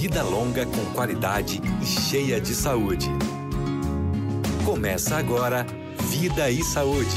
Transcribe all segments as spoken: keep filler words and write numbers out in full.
vida longa com qualidade e cheia de saúde. Começa agora Vida e Saúde.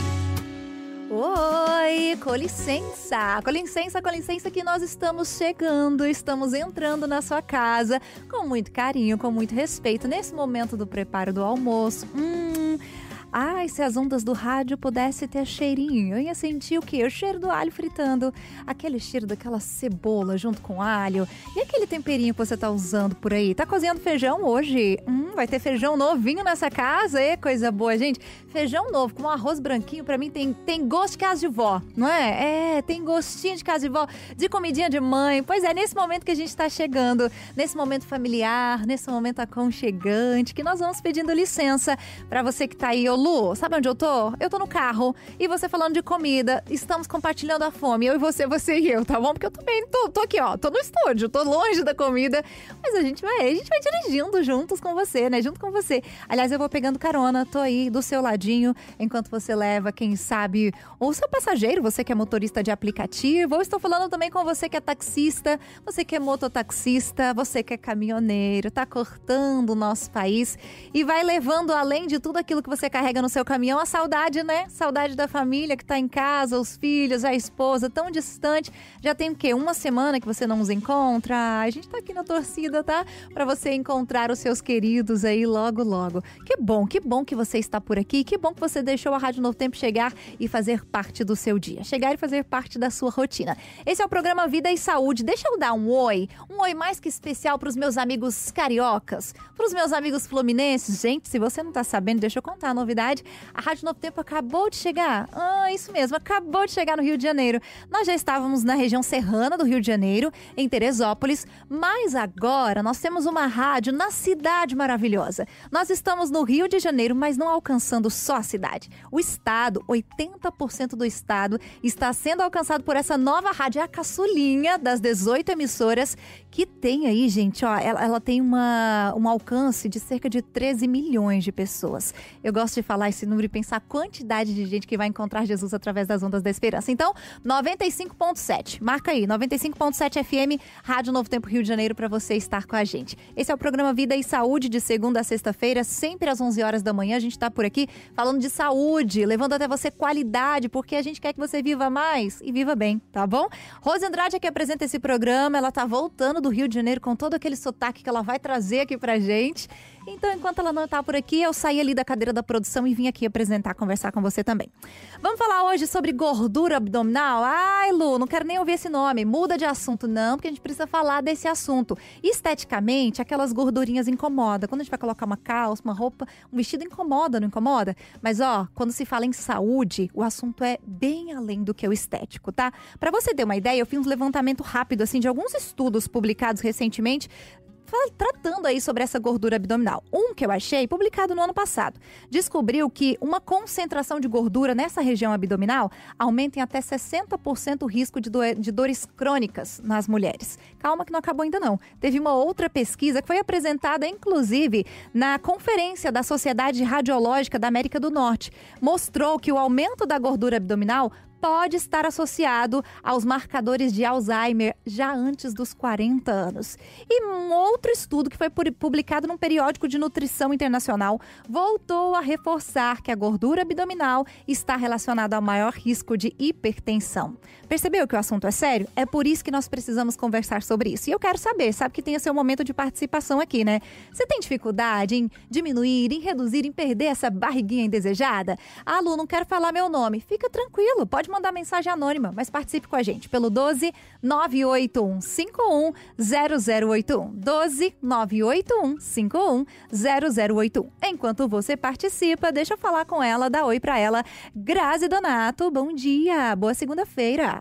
Oi, com licença, com licença, com licença que nós estamos chegando, estamos entrando na sua casa com muito carinho, com muito respeito, nesse momento do preparo do almoço. Hum... Ai, se as ondas do rádio pudessem ter cheirinho, eu ia sentir o quê? O cheiro do alho fritando, aquele cheiro daquela cebola junto com alho e aquele temperinho que você tá usando por aí. Tá cozinhando feijão hoje? Hum, vai ter feijão novinho nessa casa? É coisa boa, gente. Feijão novo com um arroz branquinho, pra mim tem, tem gosto de casa de vó, não é? É, tem gostinho de casa de vó, de comidinha de mãe. Pois é, nesse momento que a gente tá chegando, nesse momento familiar, nesse momento aconchegante, que nós vamos pedindo licença pra você que tá aí. Ô, Lu, sabe onde eu tô? Eu tô no carro e você falando de comida, estamos compartilhando a fome, eu e você, você e eu, tá bom? Porque eu também tô, tô aqui, ó, tô no estúdio, tô longe da comida, mas a gente vai, a gente vai dirigindo juntos com você, né? Junto com você. Aliás, eu vou pegando carona, tô aí do seu ladinho, enquanto você leva, quem sabe, ou o seu passageiro, você que é motorista de aplicativo, ou estou falando também com você que é taxista, você que é mototaxista, você que é caminhoneiro, tá cortando o nosso país e vai levando, além de tudo aquilo que você carrega no seu caminhão, a saudade, né? Saudade da família que tá em casa, os filhos, a esposa, tão distante. Já tem o quê? Uma semana que você não os encontra? A gente tá aqui na torcida, tá? Pra você encontrar os seus queridos aí logo, logo. Que bom, que bom que você está por aqui. Que bom que você deixou a Rádio Novo Tempo chegar e fazer parte do seu dia. Chegar e fazer parte da sua rotina. Esse é o programa Vida e Saúde. Deixa eu dar um oi. Um oi mais que especial pros meus amigos cariocas, pros meus amigos fluminenses. Gente, se você não tá sabendo, deixa eu contar a novidade. A Rádio Novo Tempo acabou de chegar. Ah, isso mesmo, acabou de chegar no Rio de Janeiro. Nós já estávamos na região serrana do Rio de Janeiro, em Teresópolis, mas agora nós temos uma rádio na cidade maravilhosa. Nós estamos no Rio de Janeiro, mas não alcançando só a cidade. O estado, oitenta por cento do estado, está sendo alcançado por essa nova rádio, a caçulinha das dezoito emissoras, que tem aí, gente, ó, ela, ela tem uma, um alcance de cerca de treze milhões de pessoas. Eu gosto de falar esse número e pensar a quantidade de gente que vai encontrar Jesus através das ondas da esperança. Então, noventa e cinco ponto sete, marca aí, noventa e cinco ponto sete F M, Rádio Novo Tempo Rio de Janeiro, para você estar com a gente. Esse é o programa Vida e Saúde, de segunda a sexta-feira, sempre às onze horas da manhã. A gente tá por aqui falando de saúde, levando até você qualidade, porque a gente quer que você viva mais e viva bem, tá bom? Rose Andrade é que apresenta esse programa, ela tá voltando do Rio de Janeiro com todo aquele sotaque que ela vai trazer aqui pra gente. Então, enquanto ela não tá por aqui, eu saí ali da cadeira da produção e vim aqui apresentar, conversar com você também. Vamos falar hoje sobre gordura abdominal? Ai, Lu, não quero nem ouvir esse nome. Muda de assunto, não, porque a gente precisa falar desse assunto. Esteticamente, aquelas gordurinhas incomodam. Quando a gente vai colocar uma calça, uma roupa, um vestido incomoda, não incomoda? Mas, ó, quando se fala em saúde, o assunto é bem além do que o estético, tá? Pra você ter uma ideia, eu fiz um levantamento rápido, assim, de alguns estudos publicados recentemente, tratando aí sobre essa gordura abdominal. Um que eu achei, publicado no ano passado, descobriu que uma concentração de gordura nessa região abdominal aumenta em até sessenta por cento o risco de, do- de dores crônicas nas mulheres. Calma que não acabou ainda não. Teve uma outra pesquisa que foi apresentada, inclusive, na Conferência da Sociedade Radiológica da América do Norte. Mostrou que o aumento da gordura abdominal pode estar associado aos marcadores de Alzheimer já antes dos quarenta anos. E um outro estudo que foi publicado num periódico de nutrição internacional voltou a reforçar que a gordura abdominal está relacionada ao maior risco de hipertensão. Percebeu que o assunto é sério? É por isso que nós precisamos conversar sobre isso. E eu quero saber, sabe que tem o seu momento de participação aqui, né? Você tem dificuldade em diminuir, em reduzir, em perder essa barriguinha indesejada? Ah, Lu, não quero falar meu nome. Fica tranquilo, pode mandar mensagem anônima, mas participe com a gente pelo doze nove oito um cinco um zero zero oito um. doze nove oito um cinco um zero zero oito um. Enquanto você participa, deixa eu falar com ela, dá oi pra ela. Grazi Donato, bom dia, boa segunda-feira.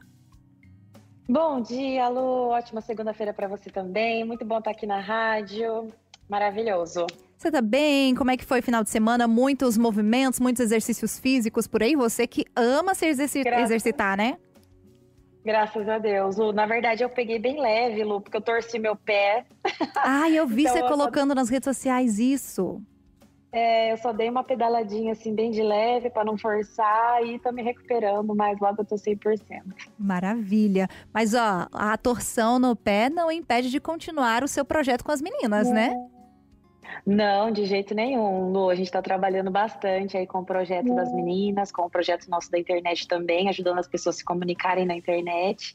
Bom dia, Lu, ótima segunda-feira pra você também, muito bom estar aqui na rádio, maravilhoso. Você tá bem? Como é que foi o final de semana? Muitos movimentos, muitos exercícios físicos por aí? Você que ama se exerci- Graças... exercitar, né? Graças a Deus, Lu. Na verdade, eu peguei bem leve, Lu, porque eu torci meu pé. Ah, eu vi então, você eu colocando só... nas redes sociais isso. É, eu só dei uma pedaladinha assim bem de leve para não forçar e tô me recuperando, mas logo eu tô cem por cento. Maravilha. Mas ó, a torção no pé não impede de continuar o seu projeto com as meninas, Não. né? Não, de jeito nenhum, Lu. A gente está trabalhando bastante aí com o projeto das meninas, com o projeto nosso da internet também, ajudando as pessoas a se comunicarem na internet.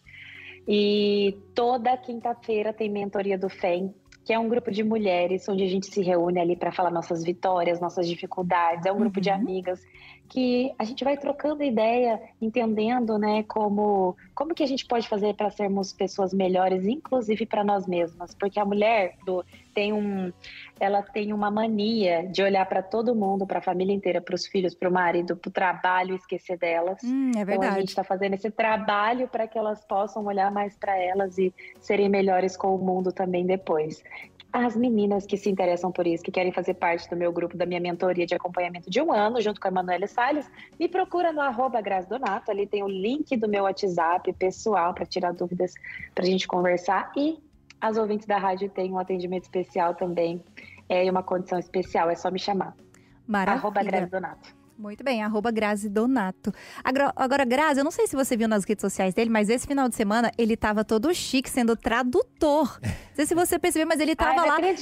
E toda quinta-feira tem mentoria do F E M, que é um grupo de mulheres onde a gente se reúne ali para falar nossas vitórias, nossas dificuldades. É um grupo Uhum. de amigas que a gente vai trocando ideia, entendendo, né, como, como que a gente pode fazer para sermos pessoas melhores, inclusive para nós mesmas. Porque a mulher do, tem, um, ela tem uma mania de olhar para todo mundo, para a família inteira, para os filhos, para o marido, para o trabalho e esquecer delas. Hum, é Então a verdade. gente está fazendo esse trabalho para que elas possam olhar mais para elas e serem melhores com o mundo também depois. As meninas que se interessam por isso, que querem fazer parte do meu grupo, da minha mentoria de acompanhamento de um ano, junto com a Emanuele Salles, me procura no arroba Grazi Donato, ali tem o link do meu WhatsApp pessoal para tirar dúvidas, para a gente conversar. E as ouvintes da rádio têm um atendimento especial também, é, e uma condição especial, é só me chamar. Maravilha. Arroba Grazi Donato. Muito bem, arroba Grazi Donato. Agora, agora, Grazi, eu não sei se você viu nas redes sociais dele, mas esse final de semana ele tava todo chique sendo tradutor. Não sei se você percebeu, mas ele tava Ai, não lá. acredito.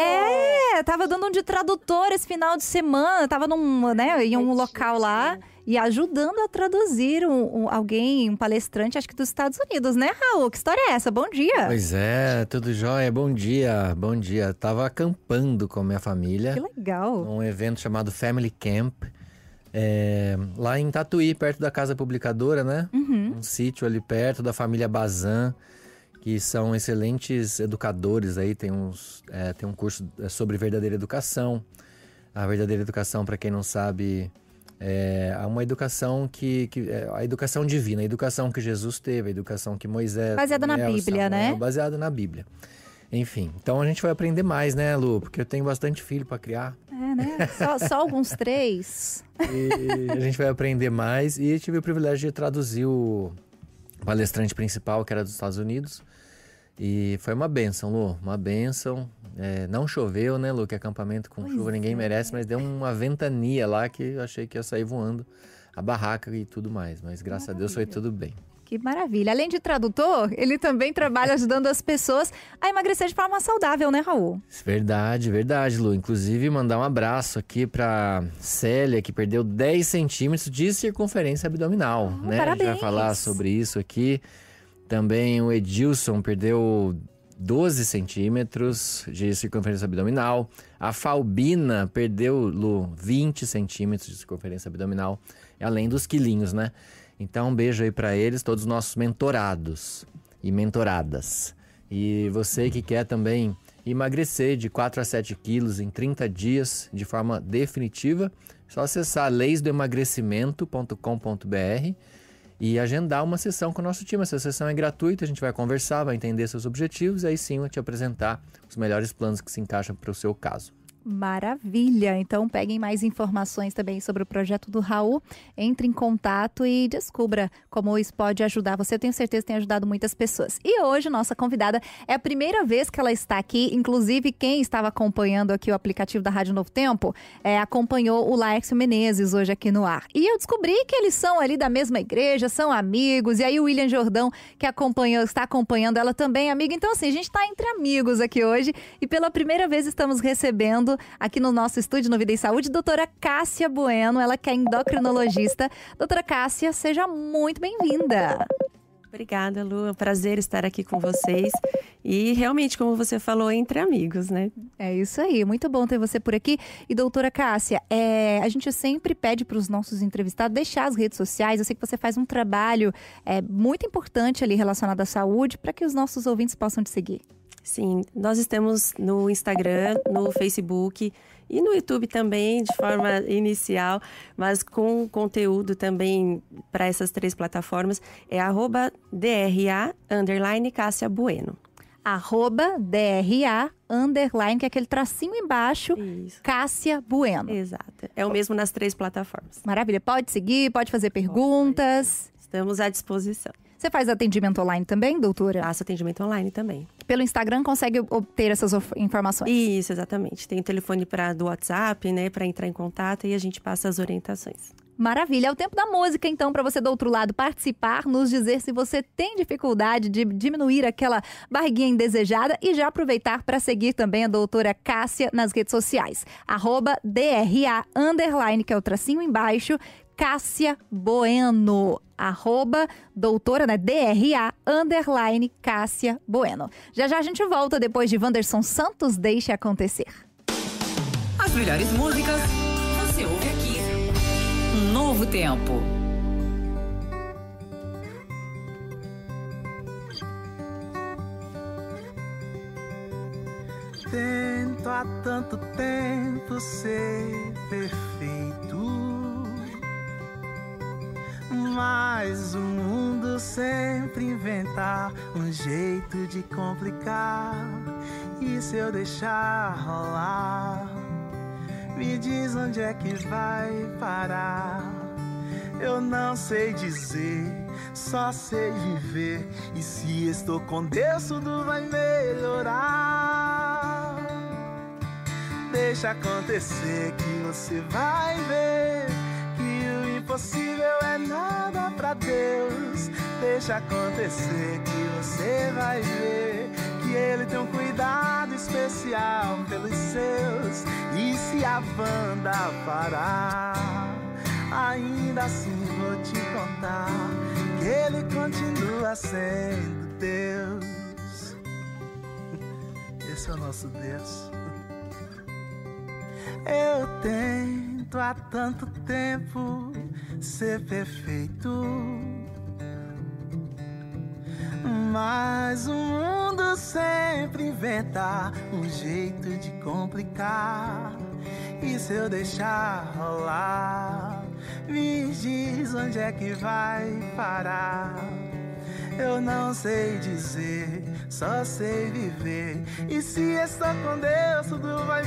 É, tava dando um de tradutor esse final de semana. Tava num, né, em um local lá e ajudando a traduzir um, um, alguém, um palestrante, acho que dos Estados Unidos, né, Raul? Que história é essa? Bom dia. Pois é, tudo jóia. Bom dia, bom dia. Tava acampando com a minha família. Que legal. Num evento chamado Family Camp. É, lá em Tatuí, perto da Casa Publicadora, né? Uhum. Um sítio ali perto da família Bazan, que são excelentes educadores aí. Tem, uns, é, tem um curso sobre verdadeira educação. A verdadeira educação, para quem não sabe, é uma educação que, que é a educação divina, a educação que Jesus teve, a educação que Moisés... Baseada na Daniel, Bíblia, Samuel, né? Baseada na Bíblia. Enfim, então a gente vai aprender mais, né, Lu? Porque eu tenho bastante filho para criar. É, né? Só, só alguns três. E a gente vai aprender mais. E tive o privilégio de traduzir o palestrante principal, que era dos Estados Unidos. E foi uma bênção, Lu. Uma bênção. É, não choveu, né, Lu? Que acampamento com Pois chuva ninguém é. merece. Mas deu uma ventania lá que eu achei que ia sair voando a barraca e tudo mais. Mas graças Maravilha. a Deus foi tudo bem. Que maravilha. Além de tradutor, ele também trabalha ajudando as pessoas a emagrecer de forma saudável, né, Raul? Verdade, verdade, Lu. Inclusive, mandar um abraço aqui pra Célia, que perdeu dez centímetros de circunferência abdominal, Oh, né? parabéns. A gente vai falar sobre isso aqui. Também o Edilson perdeu doze centímetros de circunferência abdominal. A Falbina perdeu, Lu, vinte centímetros de circunferência abdominal, além dos quilinhos, né? Então, um beijo aí pra eles, todos os nossos mentorados e mentoradas. E você que quer também emagrecer de quatro a sete quilos em trinta dias de forma definitiva, é só acessar leis do emagrecimento ponto com ponto b r e agendar uma sessão com o nosso time. Essa sessão é gratuita, a gente vai conversar, vai entender seus objetivos e aí sim eu vou te apresentar os melhores planos que se encaixam para o seu caso. Maravilha! Então peguem mais informações também sobre o projeto do Raul, entre em contato e descubra como isso pode ajudar você. Eu tenho certeza que tem ajudado muitas pessoas. E hoje nossa convidada é a primeira vez que ela está aqui, inclusive quem estava acompanhando aqui o aplicativo da Rádio Novo Tempo, é, acompanhou o Laércio Menezes hoje aqui no ar. E eu descobri que eles são ali da mesma igreja, são amigos, e aí o William Jordão, que acompanhou, está acompanhando ela também, amiga. Então assim, a gente está entre amigos aqui hoje e pela primeira vez estamos recebendo aqui no nosso estúdio no Vida e Saúde, doutora Cássia Bueno, ela que é endocrinologista. Doutora Cássia, seja muito bem-vinda. Obrigada, Lu. É um prazer estar aqui com vocês. E realmente, como você falou, entre amigos, né? É isso aí, muito bom ter você por aqui. E doutora Cássia, é, a gente sempre pede para os nossos entrevistados deixar as redes sociais. Eu sei que você faz um trabalho é, muito importante ali relacionado à saúde para que os nossos ouvintes possam te seguir. Sim, nós estamos no Instagram, no Facebook e no YouTube também, de forma inicial, mas com conteúdo também para essas três plataformas. É arroba DRA, underline, Cássia Bueno. Arroba DRA, underline, que é aquele tracinho embaixo, Isso. Cássia Bueno. Exato. É o mesmo nas três plataformas. Maravilha, pode seguir, pode fazer perguntas. Estamos à disposição. Você faz atendimento online também, doutora? Faço atendimento online também. Pelo Instagram consegue obter essas informações? Isso, exatamente. Tem o telefone pra, do WhatsApp, né, para entrar em contato e a gente passa as orientações. Maravilha. É o tempo da música, então, para você do outro lado participar, nos dizer se você tem dificuldade de diminuir aquela barriguinha indesejada e já aproveitar para seguir também a doutora Cássia nas redes sociais. Arroba D R A, underline, que é o tracinho embaixo, Cássia Bueno. Arroba doutora, né? D R A, underline, Cássia Bueno. Já já a gente volta depois de Wanderson Santos, Deixe Acontecer. As melhores músicas você ouve aqui. Novo Tempo. Tento há tanto tempo ser perfeito, mas o mundo sempre inventa um jeito de complicar. E se eu deixar rolar, me diz onde é que vai parar. Eu não sei dizer, só sei viver. E se estou com Deus, tudo vai melhorar. Deixa acontecer que você vai ver que o impossível é nada pra Deus. Deixa acontecer que você vai ver que Ele tem um cuidado especial pelos seus. E se a banda parar, ainda assim vou te contar que Ele continua sendo Deus. Esse é o nosso Deus. Eu tento há tanto tempo ser perfeito, mas o mundo sempre inventa um jeito de complicar. E se eu deixar rolar, me diz onde é que vai parar. Eu não sei dizer, só sei viver. E se estou com Deus, tudo vai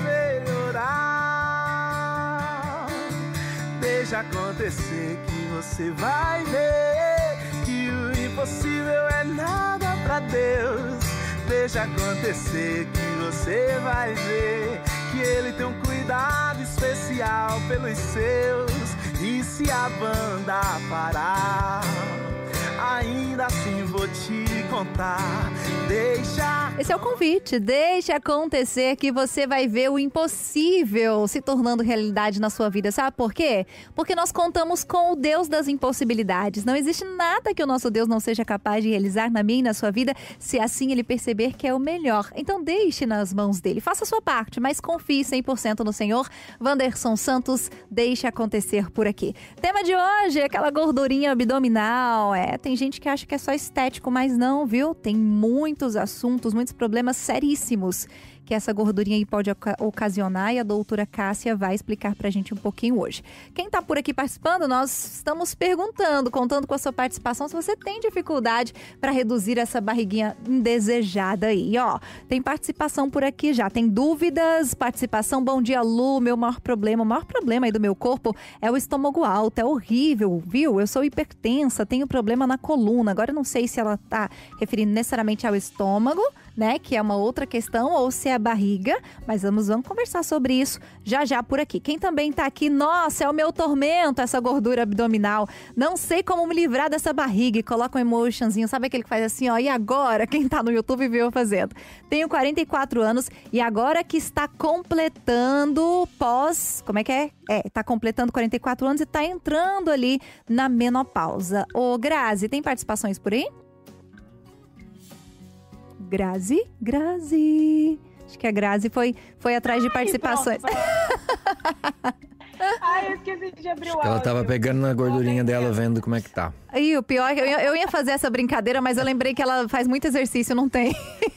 melhorar. Deixa acontecer que você vai ver que o impossível é nada pra Deus. Deixa acontecer que você vai ver que Ele tem um cuidado especial pelos seus. E se a banda parar, ainda assim vou te contar. Deixa... Esse é o convite. Deixe acontecer que você vai ver o impossível se tornando realidade na sua vida. Sabe por quê? Porque nós contamos com o Deus das impossibilidades. Não existe nada que o nosso Deus não seja capaz de realizar na minha e na sua vida, se assim Ele perceber que é o melhor. Então deixe nas mãos dele. Faça a sua parte, mas confie cem por cento no Senhor. Wanderson Santos, Deixe Acontecer por aqui. Tema de hoje é aquela gordurinha abdominal. É, tem gente que acha que é só estético, mas não, viu? Tem muitos assuntos, muitos problemas seríssimos que essa gordurinha aí pode ocasionar, e a doutora Cássia vai explicar pra gente um pouquinho hoje. Quem tá por aqui participando, nós estamos perguntando, contando com a sua participação, se você tem dificuldade para reduzir essa barriguinha indesejada aí, ó. Tem participação por aqui já, tem dúvidas, participação. Bom dia, Lu, meu maior problema, o maior problema aí do meu corpo é o estômago alto, é horrível, viu? Eu sou hipertensa, tenho problema na coluna. Agora eu não sei se ela tá referindo necessariamente ao estômago, né, que é uma outra questão, ou se é a barriga, mas vamos, vamos conversar sobre isso já já por aqui. Quem também tá aqui, nossa, é o meu tormento essa gordura abdominal, não sei como me livrar dessa barriga, e coloca um emotionzinho, sabe aquele que faz assim, ó, e agora? Quem tá no YouTube viu eu fazendo. Tenho quarenta e quatro anos e agora que está completando pós, como é que é? É, tá completando quarenta e quatro anos e tá entrando ali na menopausa. Ô, Grazi, tem participações por aí? Grazi, Grazi. Acho que a Grazi foi, foi atrás de participações. Ai, eu esqueci de abrir o áudio. Ela tava pegando na gordurinha dela, vendo como é que tá. E o pior é que eu ia, eu ia fazer essa brincadeira, mas eu lembrei que ela faz muito exercício, não tem.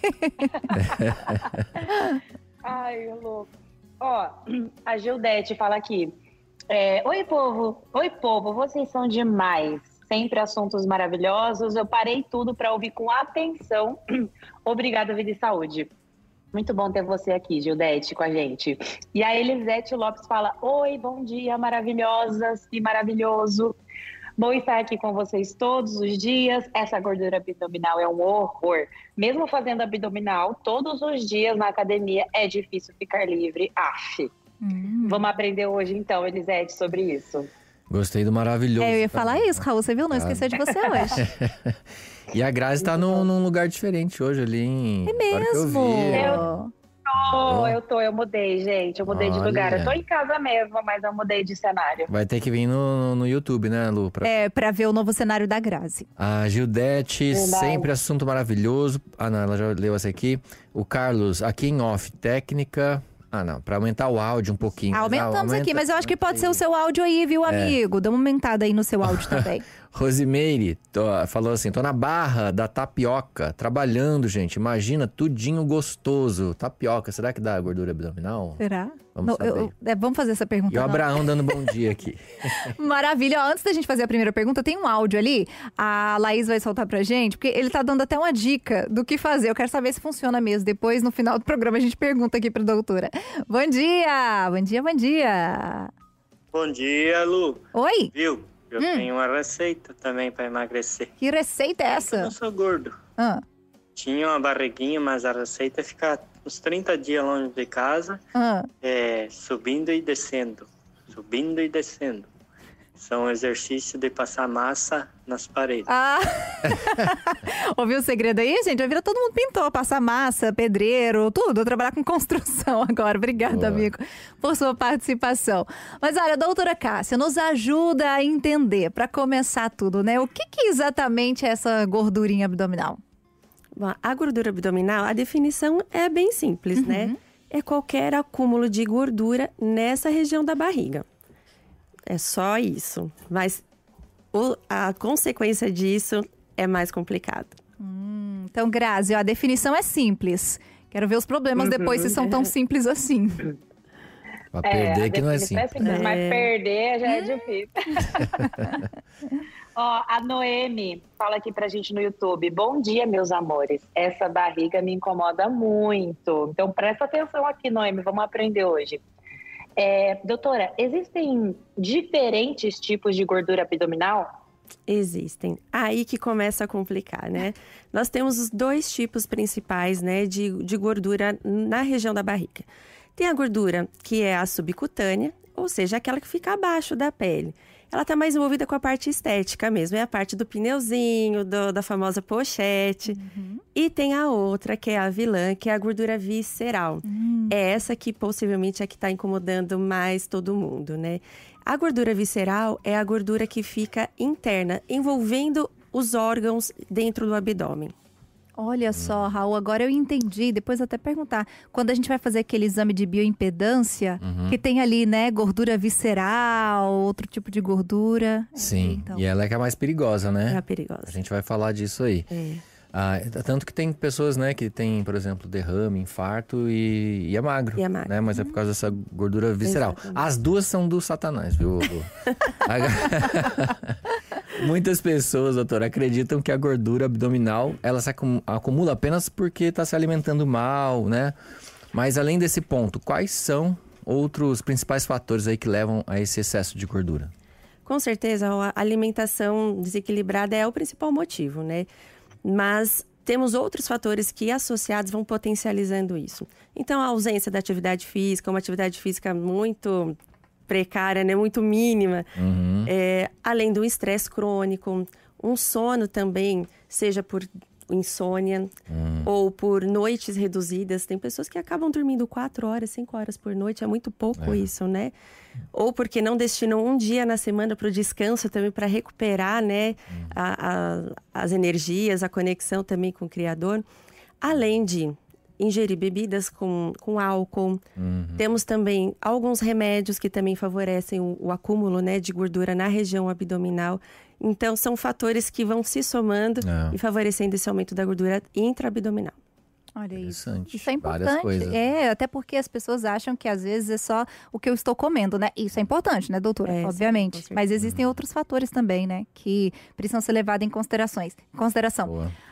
Ai, louco. Ó, a Gildete fala aqui. É, Oi, povo. Oi, povo. Vocês são demais. Sempre assuntos maravilhosos. Eu parei tudo para ouvir com atenção. Obrigada, Vida e Saúde. Muito bom ter você aqui, Gildete, com a gente. E a Elisete Lopes fala: Oi, bom dia, maravilhosas e maravilhoso. Bom estar aqui com vocês todos os dias. Essa gordura abdominal é um horror. Mesmo fazendo abdominal todos os dias na academia, é difícil ficar livre. Aff. Hum. Vamos aprender hoje então, Elisete, sobre isso. Gostei do maravilhoso. É, eu ia falar isso, Raul. Você viu? Não esqueceu de você hoje. E a Grazi tá num, num lugar diferente hoje ali em... É mesmo? Eu tô, eu tô, eu mudei, gente. Eu mudei Olha. de lugar. Eu tô em casa mesmo, mas eu mudei de cenário. Vai ter que vir no, no YouTube, né, Lu? Pra... É, pra ver o novo cenário da Grazi. A Gildete, Verdade. sempre assunto maravilhoso. Ah, não, ela já leu essa aqui. O Carlos, aqui em off, técnica... Ah, não, pra aumentar o áudio um pouquinho. Aumentamos Aumenta... aqui, mas eu acho que pode ser o seu áudio aí, viu, amigo? É. Dá uma aumentada aí no seu áudio também. Rosimeire tô, falou assim, tô na barra da tapioca, trabalhando, gente. Imagina, tudinho gostoso. Tapioca, será que dá gordura abdominal? Será? Vamos não, saber. eu, é, vamos fazer essa pergunta. E o Abraão dando bom dia aqui. Maravilha. Ó, antes da gente fazer a primeira pergunta, tem um áudio ali. A Laís vai soltar pra gente, porque ele tá dando até uma dica do que fazer. Eu quero saber se funciona mesmo. Depois, no final do programa, a gente pergunta aqui pra doutora. Bom dia! Bom dia, bom dia! Bom dia, Lu. Oi! Viu? Eu hum. tenho uma receita também para emagrecer. Que receita é essa? Eu não sou gordo. Ah. Tinha uma barriguinha, mas a receita é ficar uns trinta dias longe de casa, ah. é, subindo e descendo. Subindo e descendo. São exercícios de passar massa nas paredes. Ah! Ouviu o segredo aí, gente? A vida todo mundo pintou. Passar massa, pedreiro, tudo. Trabalhar com construção agora. Obrigada, Boa. amigo, por sua participação. Mas olha, doutora Cássia, nos ajuda a entender, para começar tudo, né? O que, que exatamente é essa gordurinha abdominal? Bom, a gordura abdominal, a definição é bem simples, uhum. né? É qualquer acúmulo de gordura nessa região da barriga. É só isso. Mas o, a consequência disso é mais complicado. Hum, então, Grazi, ó, a definição é simples. Quero ver os problemas depois se são tão simples assim. Pra perder é, que não é simples. É simples, é. Mas perder já é difícil. Ó, a Noemi fala aqui pra gente no YouTube. Bom dia, meus amores. Essa barriga me incomoda muito. Então, presta atenção aqui, Noemi. Vamos aprender hoje. É, doutora, existem diferentes tipos de gordura abdominal? Existem. Aí que começa a complicar, né? Nós temos os dois tipos principais, né, de, de gordura na região da barriga. Tem a gordura que é a subcutânea, ou seja, aquela que fica abaixo da pele. Ela está mais envolvida com a parte estética mesmo, é a parte do pneuzinho, do, da famosa pochete. Uhum. E tem a outra, que é a vilã, que é a gordura visceral. Uhum. É essa que possivelmente é que está incomodando mais todo mundo, né? A gordura visceral é a gordura que fica interna, envolvendo os órgãos dentro do abdômen. Olha só, Raul, agora eu entendi. Depois até perguntar. Quando a gente vai fazer aquele exame de bioimpedância, uhum. que tem ali, né, gordura visceral, outro tipo de gordura. Sim, então. E ela é que é a mais perigosa, né? É a perigosa. A gente vai falar disso aí. É. Ah, tanto que tem pessoas, né, que tem, por exemplo, derrame, infarto e, e é magro. E é magro. Né? Mas é por causa dessa gordura visceral. Exatamente. As duas são do satanás, viu? Muitas pessoas, doutora, acreditam que a gordura abdominal, ela se acumula apenas porque está se alimentando mal, né? Mas além desse ponto, quais são outros principais fatores aí que levam a esse excesso de gordura? Com certeza, a alimentação desequilibrada é o principal motivo, né? Mas temos outros fatores que associados vão potencializando isso. Então, a ausência da atividade física, uma atividade física muito precária, né? Muito mínima. Uhum. É, além do estresse crônico, um sono também, seja por insônia uhum. ou por noites reduzidas. Tem pessoas que acabam dormindo quatro horas, cinco horas por noite. É muito pouco é. isso, né? Ou porque não destinam um dia na semana para o descanso também, para recuperar, né, uhum. a, a, as energias, a conexão também com o Criador. Além de ingerir bebidas com, com álcool. Uhum. Temos também alguns remédios que também favorecem o, o acúmulo, né, de gordura na região abdominal. Então, são fatores que vão se somando é. e favorecendo esse aumento da gordura intraabdominal. Olha isso. Interessante. Isso é Várias importante. coisas. É, até porque as pessoas acham que às vezes é só o que eu estou comendo, né? Isso é importante, né, doutora? É, obviamente. sim, mas existem uhum. outros fatores também, né? Que precisam ser levados em considerações. Em consideração. Boa.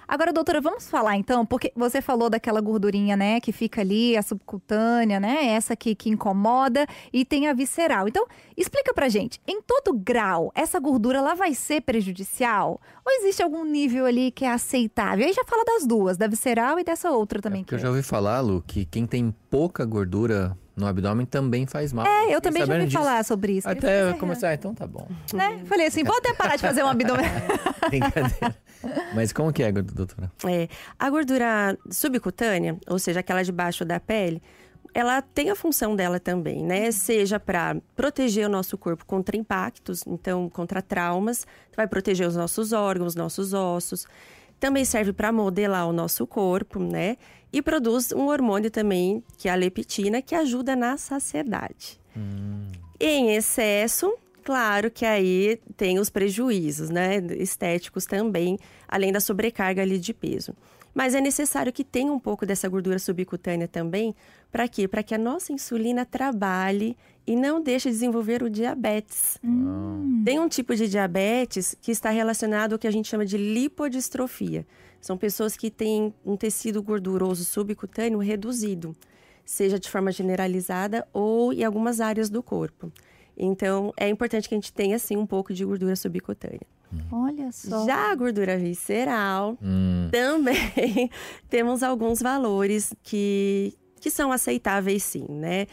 Agora, doutora, vamos falar então, porque você falou daquela gordurinha, né, que fica ali, a subcutânea, né, essa que, que incomoda, e tem a visceral. Então, explica pra gente, em todo grau, essa gordura ela vai ser prejudicial? Ou existe algum nível ali que é aceitável? Aí já fala das duas, da visceral e dessa outra também. É porque que eu já ouvi falar, Lu, que quem tem pouca gordura no abdômen também faz mal. É, eu também já ouvi disso. falar sobre isso. Até eu comecei, ah, então tá bom. Né? Falei assim, vou até parar de fazer um abdômen. Brincadeira. Mas como que é, doutora? É, a gordura subcutânea, ou seja, aquela debaixo da pele, ela tem a função dela também, né? Seja para proteger o nosso corpo contra impactos, então contra traumas, vai proteger os nossos órgãos, nossos ossos. Também serve para modelar o nosso corpo, né? E produz um hormônio também, que é a leptina, que ajuda na saciedade. Hum. Em excesso, claro que aí tem os prejuízos, né? Estéticos também, além da sobrecarga ali de peso. Mas é necessário que tenha um pouco dessa gordura subcutânea também. Para quê? Para que a nossa insulina trabalhe e não deixe de desenvolver o diabetes. Hum. Tem um tipo de diabetes que está relacionado ao que a gente chama de lipodistrofia. São pessoas que têm um tecido gorduroso subcutâneo reduzido, seja de forma generalizada ou em algumas áreas do corpo. Então, é importante que a gente tenha, sim, um pouco de gordura subcutânea. Olha só. Já a gordura visceral, hum. também temos alguns valores que, que são aceitáveis, sim, né?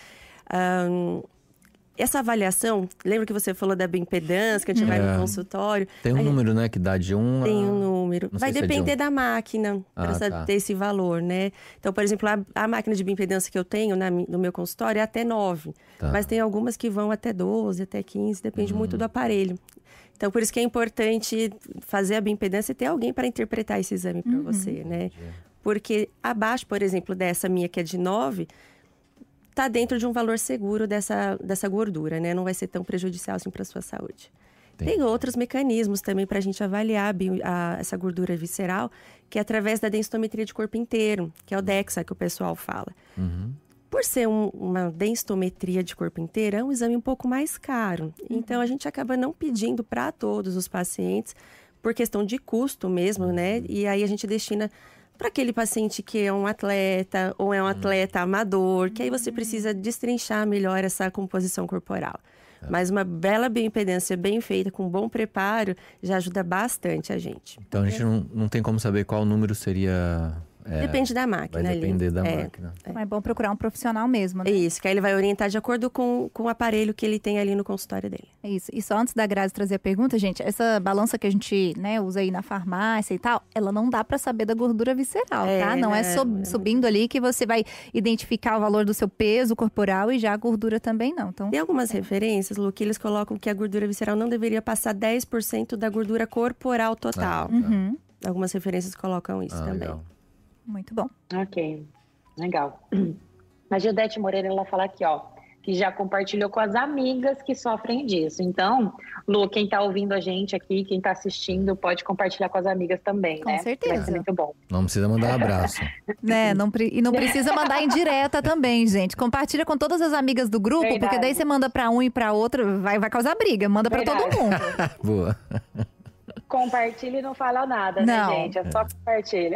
Um, essa avaliação, lembra que você falou da bioimpedância, que a gente é. vai no consultório? Tem um aí, número, né, que dá de um a... Tem um número. Não vai depender se é de um... da máquina, ah, para tá. ter esse valor, né? Então, por exemplo, a, a máquina de bioimpedância que eu tenho na, no meu consultório é até nove. Tá. Mas tem algumas que vão até doze, até quinze, depende hum. muito do aparelho. Então, por isso que é importante fazer a bioimpedância e ter alguém para interpretar esse exame para uhum. você, né? Porque abaixo, por exemplo, dessa minha que é de nove... está dentro de um valor seguro dessa, dessa gordura, né? Não vai ser tão prejudicial assim para a sua saúde. Entendi. Tem outros mecanismos também para a gente avaliar a, a, essa gordura visceral, que é através da densitometria de corpo inteiro, que é o DEXA que o pessoal fala. Uhum. Por ser um, uma densitometria de corpo inteiro, é um exame um pouco mais caro. Uhum. Então, a gente acaba não pedindo para todos os pacientes, por questão de custo mesmo, uhum. né? E aí a gente destina para aquele paciente que é um atleta ou é um atleta amador, que aí você precisa destrinchar melhor essa composição corporal. É. Mas uma bela bioimpedância bem feita, com bom preparo, já ajuda bastante a gente. Então a gente não, não tem como saber qual número seria... É, depende da máquina. Vai depender ali. da é, máquina. É. Então é bom procurar um profissional mesmo, né? Isso, que aí ele vai orientar de acordo com, com o aparelho que ele tem ali no consultório dele. Isso. E só antes da Grazi trazer a pergunta, gente, essa balança que a gente, né, usa aí na farmácia e tal, ela não dá pra saber da gordura visceral, é, tá? Não é, sub, subindo ali que você vai identificar o valor do seu peso corporal e já a gordura também não. Então, tem algumas é. referências, Lu, que eles colocam que a gordura visceral não deveria passar dez por cento da gordura corporal total. Ah, tá. Uhum. Algumas referências colocam isso ah, também. Legal. Muito bom. Ok, legal. A Gildete Moreira, ela fala aqui, ó, que já compartilhou com as amigas que sofrem disso. Então, Lu, quem tá ouvindo a gente aqui, quem tá assistindo, pode compartilhar com as amigas também, com né? Com certeza. Vai ser muito bom. Não precisa mandar um abraço. né, não, e não precisa mandar em direta também, gente. Compartilha com todas as amigas do grupo, verdade. Porque daí você manda pra um e pra outra, vai, vai causar briga. Manda pra verdade. Todo mundo. Boa. Compartilha e não fala nada, não. né, gente? É só compartilha.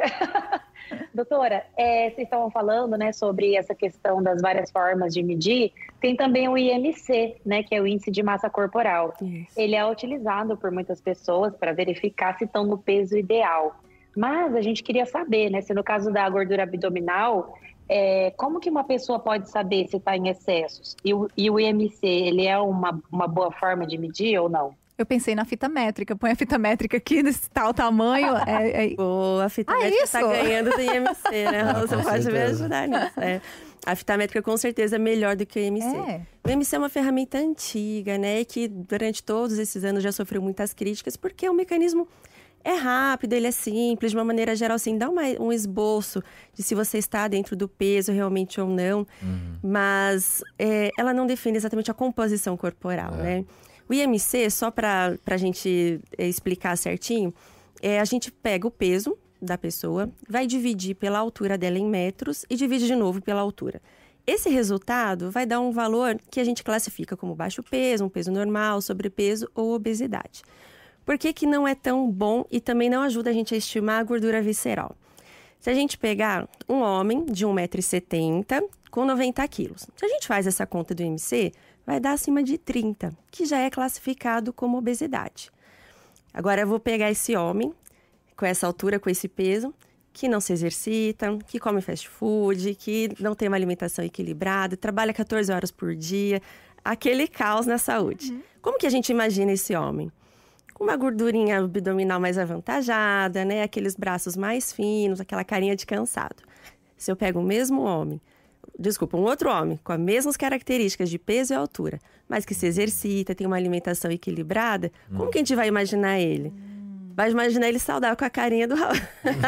Doutora, é, vocês estavam falando, né, sobre essa questão das várias formas de medir. Tem também o I M C, né, que é o Índice de Massa Corporal. Isso. Ele é utilizado por muitas pessoas para verificar se estão no peso ideal. Mas a gente queria saber, né, se no caso da gordura abdominal, é, como que uma pessoa pode saber se está em excessos? E o, e o I M C, ele é uma, uma boa forma de medir ou não? Eu pensei na fita métrica. Põe a fita métrica aqui desse tal tamanho. É, é... Boa, a fita ah, métrica isso? tá ganhando do I M C, né? Ah, Você pode certeza. me ajudar nisso. É. A fita métrica com certeza é melhor do que o I M C. É. O I M C é uma ferramenta antiga, né? Que durante todos esses anos já sofreu muitas críticas, porque o mecanismo é rápido, ele é simples, de uma maneira geral, assim, dá uma, um esboço de se você está dentro do peso realmente ou não. Uhum. Mas é, ela não define exatamente a composição corporal, é. né? O I M C, só para a gente explicar certinho, é, a gente pega o peso da pessoa, vai dividir pela altura dela em metros e divide de novo pela altura. Esse resultado vai dar um valor que a gente classifica como baixo peso, um peso normal, sobrepeso ou obesidade. Por que que não é tão bom e também não ajuda a gente a estimar a gordura visceral? Se a gente pegar um homem de um metro e setenta com noventa quilos, se a gente faz essa conta do I M C, vai dar acima de trinta, que já é classificado como obesidade. Agora eu vou pegar esse homem com essa altura, com esse peso, que não se exercita, que come fast food, que não tem uma alimentação equilibrada, trabalha quatorze horas por dia, aquele caos na saúde. Uhum. Como que a gente imagina esse homem? Com uma gordurinha abdominal mais avantajada, né? Aqueles braços mais finos, aquela carinha de cansado. Se eu pego o mesmo homem, desculpa, um outro homem com as mesmas características de peso e altura, mas que se exercita, tem uma alimentação equilibrada, hum. como que a gente vai imaginar ele? Vai imaginar ele saudável com a carinha do Raul.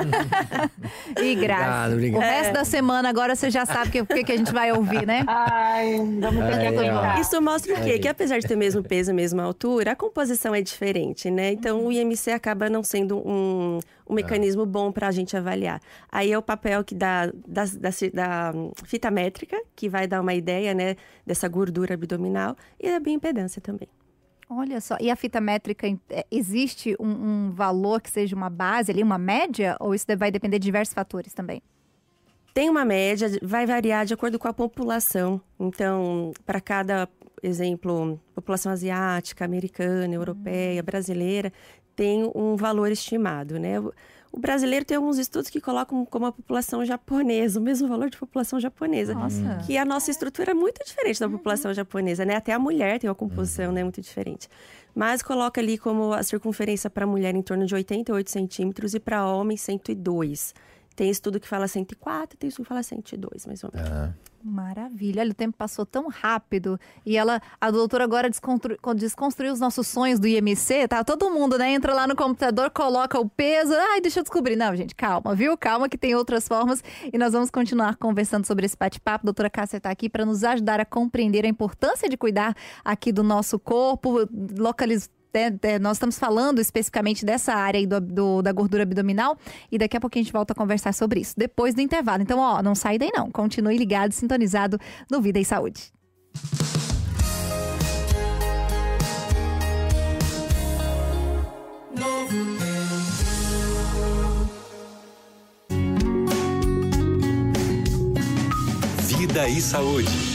E graças. O resto é. da semana agora você já sabe o que, que a gente vai ouvir, né? Ai, vamos ter Isso mostra o quê? Que apesar de ter o mesmo peso, a mesma altura, a composição é diferente, né? Então o I M C acaba não sendo um, um mecanismo bom para a gente avaliar. Aí é o papel que dá, da, da, da fita métrica, que vai dar uma ideia, né, dessa gordura abdominal, e da bioimpedância também. Olha só, e a fita métrica, existe um, um valor que seja uma base ali, uma média? Ou isso vai depender de diversos fatores também? Tem uma média, vai variar de acordo com a população. Então, para cada exemplo, população asiática, americana, europeia, brasileira, tem um valor estimado, né? O brasileiro tem alguns estudos que colocam como a população japonesa, o mesmo valor de população japonesa. Nossa. Que a nossa estrutura é muito diferente da população japonesa, né? Até a mulher tem uma composição, né, muito diferente. Mas coloca ali como a circunferência para mulher em torno de oitenta e oito centímetros e para homem cento e dois. Tem estudo que fala cento e quatro, tem estudo que fala cento e dois, mais ou menos. Ah. Maravilha, olha, o tempo passou tão rápido. E ela, a doutora agora desconstru, desconstruiu os nossos sonhos do I M C, tá? Todo mundo, né, entra lá no computador, coloca o peso, ai, deixa eu descobrir. Não, gente, calma, viu? Calma que tem outras formas e nós vamos continuar conversando sobre esse bate-papo. A doutora Cássia tá aqui para nos ajudar a compreender a importância de cuidar aqui do nosso corpo, localizar. Nós estamos falando especificamente dessa área aí do, do, da gordura abdominal e daqui a pouquinho a gente volta a conversar sobre isso, depois do intervalo. Então, ó, não sai daí não, continue ligado, sintonizado no Vida e Saúde. Vida e Saúde.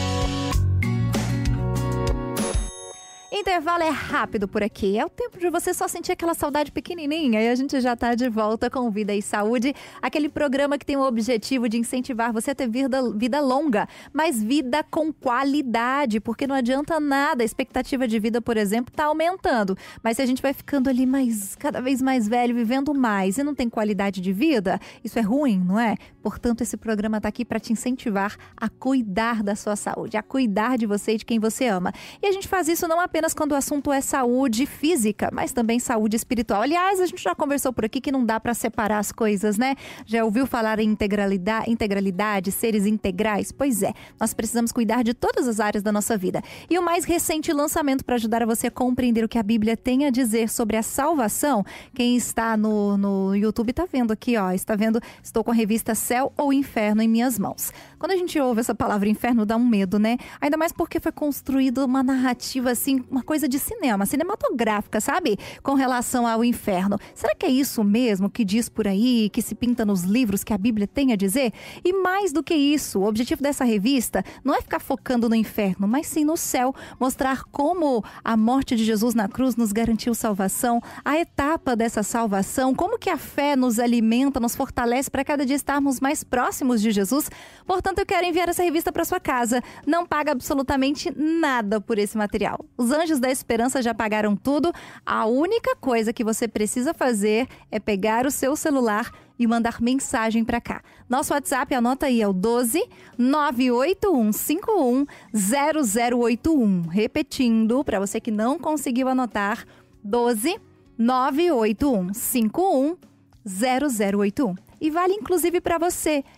Intervalo é rápido por aqui. É o tempo de você só sentir aquela saudade pequenininha. E a gente já está de volta com Vida e Saúde. Aquele programa que tem o objetivo de incentivar você a ter vida, vida longa, mas vida com qualidade. Porque não adianta nada. A expectativa de vida, por exemplo, está aumentando. Mas se a gente vai ficando ali mais, cada vez mais velho, vivendo mais e não tem qualidade de vida, isso é ruim, não é? Portanto, esse programa está aqui para te incentivar a cuidar da sua saúde, a cuidar de você e de quem você ama. E a gente faz isso não apenas quando o assunto é saúde física, mas também saúde espiritual. Aliás, a gente já conversou por aqui que não dá para separar as coisas, né? Já ouviu falar em integralidade, integralidade, seres integrais? Pois é, nós precisamos cuidar de todas as áreas da nossa vida. E o mais recente lançamento para ajudar a você a compreender o que a Bíblia tem a dizer sobre a salvação, quem está no, no YouTube está vendo aqui, ó, está vendo, estou com a revista Céu ou Inferno em minhas mãos. Quando a gente ouve essa palavra inferno, dá um medo, né? Ainda mais porque foi construída uma narrativa assim, uma coisa de cinema, cinematográfica, sabe? Com relação ao inferno. Será que é isso mesmo que diz por aí, que se pinta nos livros que a Bíblia tem a dizer? E mais do que isso, o objetivo dessa revista não é ficar focando no inferno, mas sim no céu, mostrar como a morte de Jesus na cruz nos garantiu salvação, a etapa dessa salvação, como que a fé nos alimenta, nos fortalece para cada dia estarmos mais próximos de Jesus. Portanto, eu quero enviar essa revista para sua casa. Não paga absolutamente nada por esse material. Os Anjos da Esperança já pagaram tudo. A única coisa que você precisa fazer é pegar o seu celular e mandar mensagem para cá. Nosso WhatsApp, anota aí, é o doze, nove oito um cinco um, zero zero oito um. Repetindo, para você que não conseguiu anotar, doze, nove oito um cinco um, zero zero oito um. E vale inclusive para você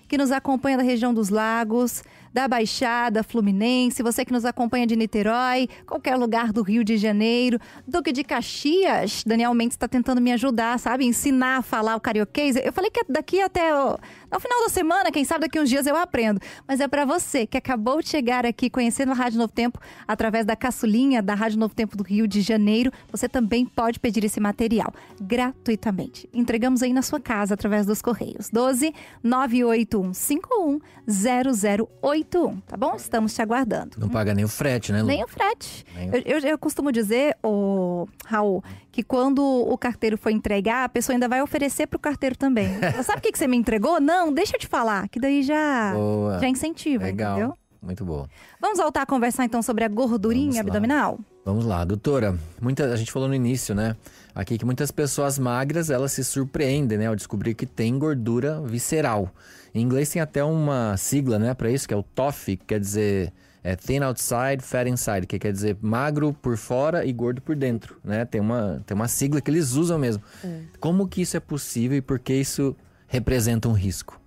que nos acompanha da região dos Lagos, da Baixada Fluminense, você que nos acompanha de Niterói, qualquer lugar do Rio de Janeiro, Duque de Caxias. Daniel Mendes está tentando me ajudar, sabe? Ensinar a falar o carioquês. Eu falei que daqui até o, ao final da semana, quem sabe daqui uns dias eu aprendo. Mas é para você que acabou de chegar aqui conhecendo a Rádio Novo Tempo através da caçulinha da Rádio Novo Tempo do Rio de Janeiro. Você também pode pedir esse material gratuitamente. Entregamos aí na sua casa através dos Correios. doze nove oito um cinco um zero zero oito um, tá bom? Estamos te aguardando. Não paga nem o frete, né, Lu? Nem o frete. Nem o... Eu, eu, eu costumo dizer, ô, Raul, que quando o carteiro for entregar, a pessoa ainda vai oferecer pro carteiro também. Sabe o que, que você me entregou? Não, deixa eu te falar, que daí já, já incentiva, Legal. Entendeu? Muito boa. Vamos voltar a conversar então sobre a gordurinha abdominal? Vamos lá, doutora. Muita, a gente falou no início, né? Aqui que muitas pessoas magras, elas se surpreendem, né? Ao descobrir que tem gordura visceral. Em inglês tem até uma sigla, né? Pra isso, que é o T O F, que quer dizer é, Thin Outside, Fat Inside. Que quer dizer magro por fora e gordo por dentro, né? Tem uma, tem uma sigla que eles usam mesmo. É. Como que isso é possível e por que isso representa um risco?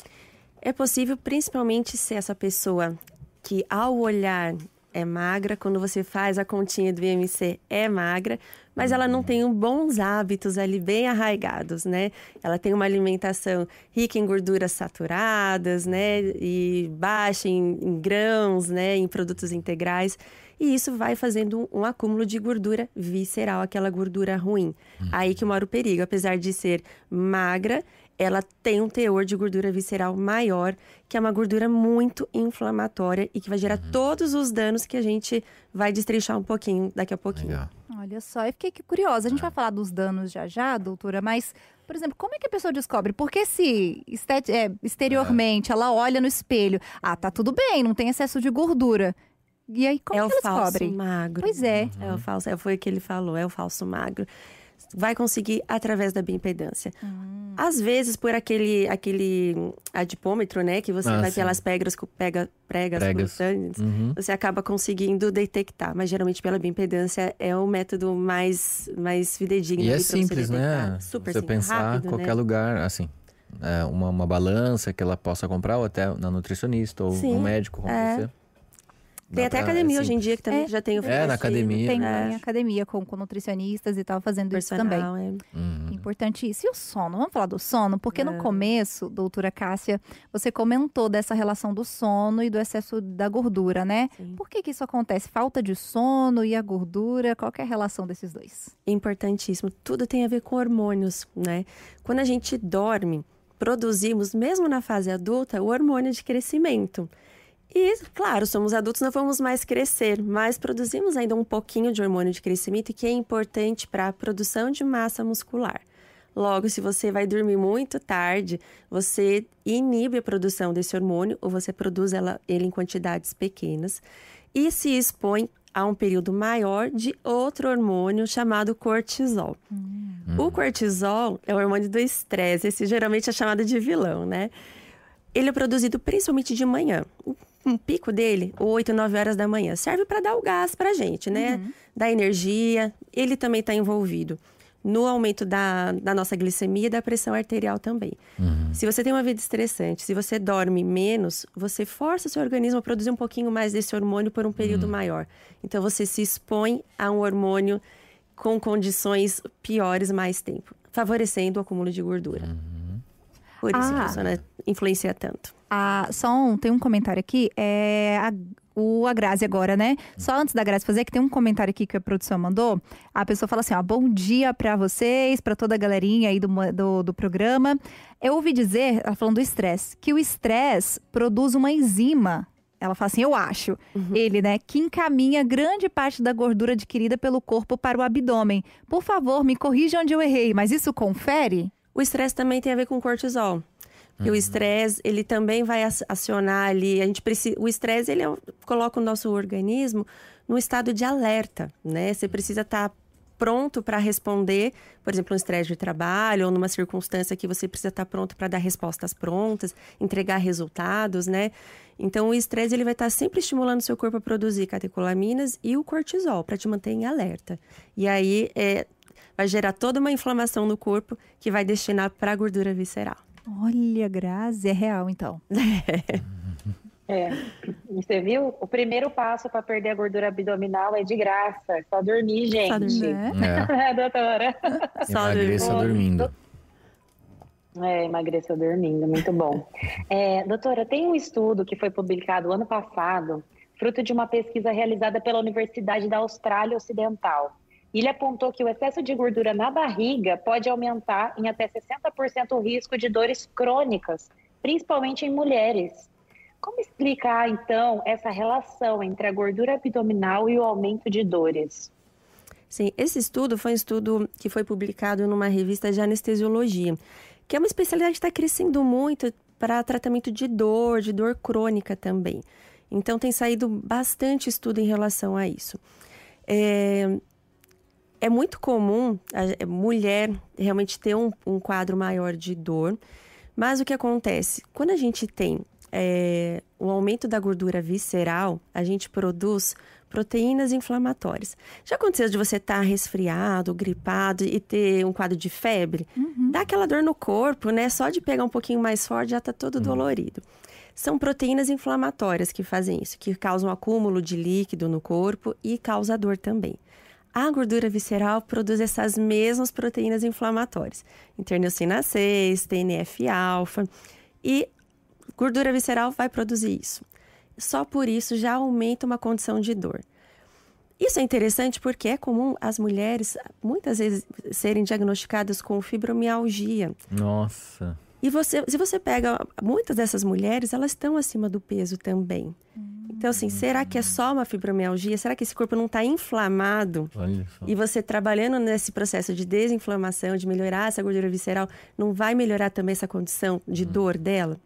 É possível principalmente se essa pessoa que ao olhar é magra, quando você faz a continha do I M C é magra, mas ela não tem bons hábitos ali bem arraigados, né? Ela tem uma alimentação rica em gorduras saturadas, né? E baixa em, em grãos, né? Em produtos integrais. E isso vai fazendo um, um acúmulo de gordura visceral, aquela gordura ruim. Uhum. Aí que mora o perigo. Apesar de ser magra, ela tem um teor de gordura visceral maior, que é uma gordura muito inflamatória e que vai gerar uhum. todos os danos que a gente vai destrinchar um pouquinho daqui a pouquinho. Legal. Olha só, eu fiquei curiosa. A gente vai falar dos danos já já, doutora, mas, por exemplo, como é que a pessoa descobre? Porque se estet- é, exteriormente ela olha no espelho, ah, tá tudo bem, não tem excesso de gordura. E aí, como é que ela descobre? É o falso descobre? magro. Pois é. Uhum. É o falso, foi o que ele falou, é o falso magro. Vai conseguir através da bioimpedância. Hum. Às vezes, por aquele, aquele adipômetro, né? Que você ah, vai sim. pelas pegras, pega, pregas, pregas. cutâneas, uhum. você acaba conseguindo detectar. Mas, geralmente, pela bioimpedância é o método mais, mais fidedigno. E é pra simples, você né? Super você simples, pensar rápido, qualquer né? lugar, assim... É, uma, uma balança que ela possa comprar, ou até na nutricionista, ou Sim, no médico, como é. você... Tem Dá até pra, academia é hoje em dia que também É, já tem oferecido. É, na academia. Tem É. em academia com, com nutricionistas e tal, fazendo Personal, isso também. É. Uhum. Importante isso. E o sono? Vamos falar do sono? Porque no É. começo, doutora Cássia, você comentou dessa relação do sono e do excesso da gordura, né? Sim. Por que que isso acontece? Falta de sono e a gordura? Qual que é a relação desses dois? Importantíssimo. Tudo tem a ver com hormônios, né? Quando a gente dorme, produzimos, mesmo na fase adulta, o hormônio de crescimento. E, claro, somos adultos, não vamos mais crescer, mas produzimos ainda um pouquinho de hormônio de crescimento, que é importante para a produção de massa muscular. Logo, se você vai dormir muito tarde, você inibe a produção desse hormônio, ou você produz ela, ele em quantidades pequenas, e se expõe a um período maior de outro hormônio chamado cortisol. Hum. O cortisol é o hormônio do estresse, esse geralmente é chamado de vilão, né? Ele é produzido principalmente de manhã. Um pico dele, oito, nove horas da manhã, serve para dar o gás para a gente, né? Uhum. Dar energia. Ele também está envolvido no aumento da, da nossa glicemia e da pressão arterial também. Uhum. Se você tem uma vida estressante, se você dorme menos, você força o seu organismo a produzir um pouquinho mais desse hormônio por um período uhum. maior. Então, você se expõe a um hormônio com condições piores mais tempo, favorecendo o acúmulo de gordura. Uhum. Por isso ah. que funciona, influencia tanto. Ah, só um, tem um comentário aqui, é a, o, a Grazi agora, né? Só antes da Grazi fazer, que tem um comentário aqui que a produção mandou. A pessoa fala assim, ó, bom dia pra vocês, pra toda a galerinha aí do, do, do programa. Eu ouvi dizer, ela falando do estresse, que o estresse produz uma enzima. Ela fala assim, eu acho, uhum. ele, né, que encaminha grande parte da gordura adquirida pelo corpo para o abdômen. Por favor, me corrija onde eu errei, mas isso confere? O estresse também tem a ver com cortisol. Porque uhum. o estresse, ele também vai acionar ali, a gente precisa, o estresse, ele é, coloca o nosso organismo num estado de alerta, né? Você precisa estar pronto para responder, por exemplo, um estresse de trabalho ou numa circunstância que você precisa estar pronto para dar respostas prontas, entregar resultados, né? Então, o estresse, ele vai estar sempre estimulando o seu corpo a produzir catecolaminas e o cortisol para te manter em alerta. E aí, é, vai gerar toda uma inflamação no corpo que vai destinar para a gordura visceral. Olha, Grazi, é real então. É, você viu? O primeiro passo para perder a gordura abdominal é de graça, é só dormir, gente. Só dormir. Né? É, É, doutora. Só emagreça dormir. dormindo. É, emagreceu dormindo, muito bom. É, doutora, tem um estudo que foi publicado ano passado, fruto de uma pesquisa realizada pela Universidade da Austrália Ocidental. Ele apontou que o excesso de gordura na barriga pode aumentar em até sessenta por cento o risco de dores crônicas, principalmente em mulheres. Como explicar, então, essa relação entre a gordura abdominal e o aumento de dores? Sim, esse estudo foi um estudo que foi publicado numa revista de anestesiologia, que é uma especialidade que está crescendo muito para tratamento de dor, de dor crônica também. Então, tem saído bastante estudo em relação a isso. É, é muito comum a mulher realmente ter um, um quadro maior de dor, mas o que acontece? Quando a gente tem é, o aumento da gordura visceral, a gente produz proteínas inflamatórias. Já aconteceu de você estar resfriado, gripado e ter um quadro de febre? Uhum. Dá aquela dor no corpo, né? Só de pegar um pouquinho mais forte já tá todo uhum. dolorido. São proteínas inflamatórias que fazem isso, que causam acúmulo de líquido no corpo e causa dor também. A gordura visceral produz essas mesmas proteínas inflamatórias. Interleucina seis, T N F alfa. E gordura visceral vai produzir isso. Só por isso já aumenta uma condição de dor. Isso é interessante porque é comum as mulheres, muitas vezes, serem diagnosticadas com fibromialgia. Nossa. E você, se você pega muitas dessas mulheres, elas estão acima do peso também. Então, assim, será que é só uma fibromialgia? Será que esse corpo não está inflamado? Olha só. E você trabalhando nesse processo de desinflamação, de melhorar essa gordura visceral, não vai melhorar também essa condição de hum. dor dela?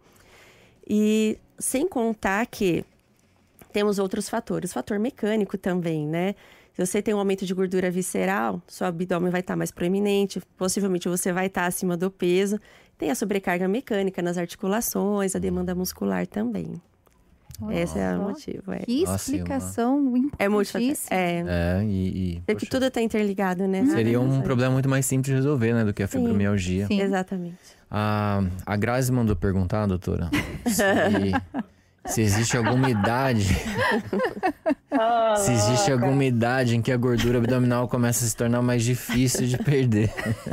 E sem contar que temos outros fatores. Fator mecânico também, né? Se você tem um aumento de gordura visceral, seu abdômen vai estar mais proeminente, possivelmente você vai estar acima do peso. Tem a sobrecarga mecânica nas articulações, a demanda muscular também. Olha Esse é o só. motivo. É. Que Nossa, explicação É muito importantíssima. É, É, e... e porque poxa, tudo está interligado, né? seria um Ah, problema muito mais simples de resolver, né? Do que a Sim. fibromialgia. Sim. Exatamente. A, a Grazi mandou perguntar, doutora, se, se existe alguma idade... Oh, se existe louca. alguma idade em que a gordura abdominal começa a se tornar mais difícil de perder.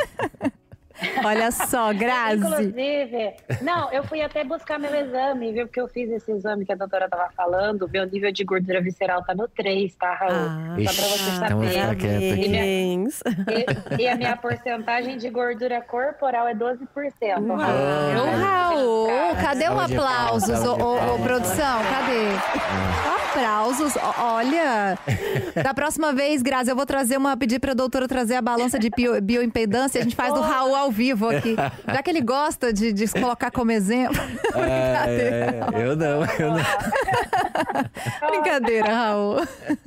Olha só, Grazi. Inclusive, não, eu fui até buscar meu exame, viu? Porque eu fiz esse exame que a doutora tava falando. Meu nível de gordura visceral tá no três, tá, Raul? Ah, Só pra você então vai saber. ficar quieta aqui. Parabéns. E, e a minha porcentagem de gordura corporal é doze por cento. Ô, Raul. Raul, cadê o Salve de palmas, aplausos, salve de ô, ô, ô, palmas. produção? Cadê? Aplausos, ó, olha. Da próxima vez, Grazi, eu vou trazer uma, pedir pra doutora trazer a balança de bio, bioimpedância. A gente faz do Raul ao vivo aqui. Já que ele gosta de, de se colocar como exemplo. É, é, eu não, eu não. Brincadeira, Raul.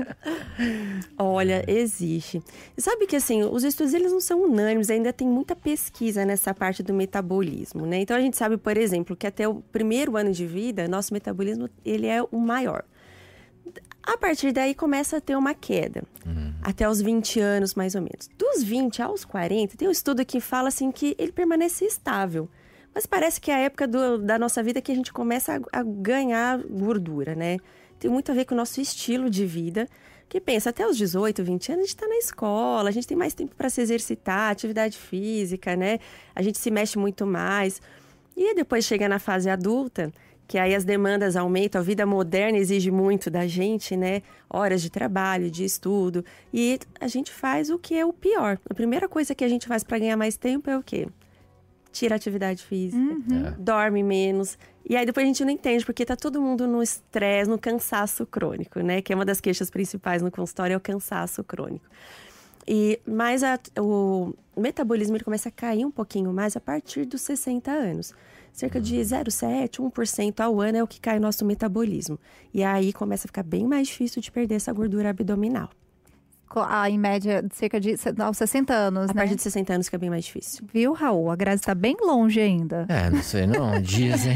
Olha, existe. E sabe que, assim, os estudos, eles não são unânimes, ainda tem muita pesquisa nessa parte do metabolismo, né? Então, a gente sabe, por exemplo, que até o primeiro ano de vida, nosso metabolismo, ele é o maior. A partir daí, começa a ter uma queda. Uhum. Até os vinte anos, mais ou menos. Dos vinte aos quarenta, tem um estudo que fala, assim, que ele permanece estável. Mas parece que é a época do, da nossa vida que a gente começa a, a ganhar gordura, né? Tem muito a ver com o nosso estilo de vida. Que pensa, até os dezoito, vinte anos, a gente está na escola, a gente tem mais tempo para se exercitar, atividade física, né? A gente se mexe muito mais. E depois chega na fase adulta, que aí as demandas aumentam, a vida moderna exige muito da gente, né? Horas de trabalho, de estudo. E a gente faz o que é o pior. A primeira coisa que a gente faz para ganhar mais tempo é o quê? Tira a atividade física, Uhum. dorme menos. E aí depois a gente não entende, porque tá todo mundo no estresse, no cansaço crônico, né? Que é uma das queixas principais no consultório, é o cansaço crônico. E, mas a, o metabolismo ele começa a cair um pouquinho mais a partir dos sessenta anos. Cerca de zero vírgula sete, um por cento ao ano é o que cai o nosso metabolismo. E aí começa a ficar bem mais difícil de perder essa gordura abdominal. co- ah, em média, de cerca de se- aos sessenta anos, A né? partir de sessenta anos que é bem mais difícil. Viu, Raul? A Grazi tá bem longe ainda. É, não sei não, dizem.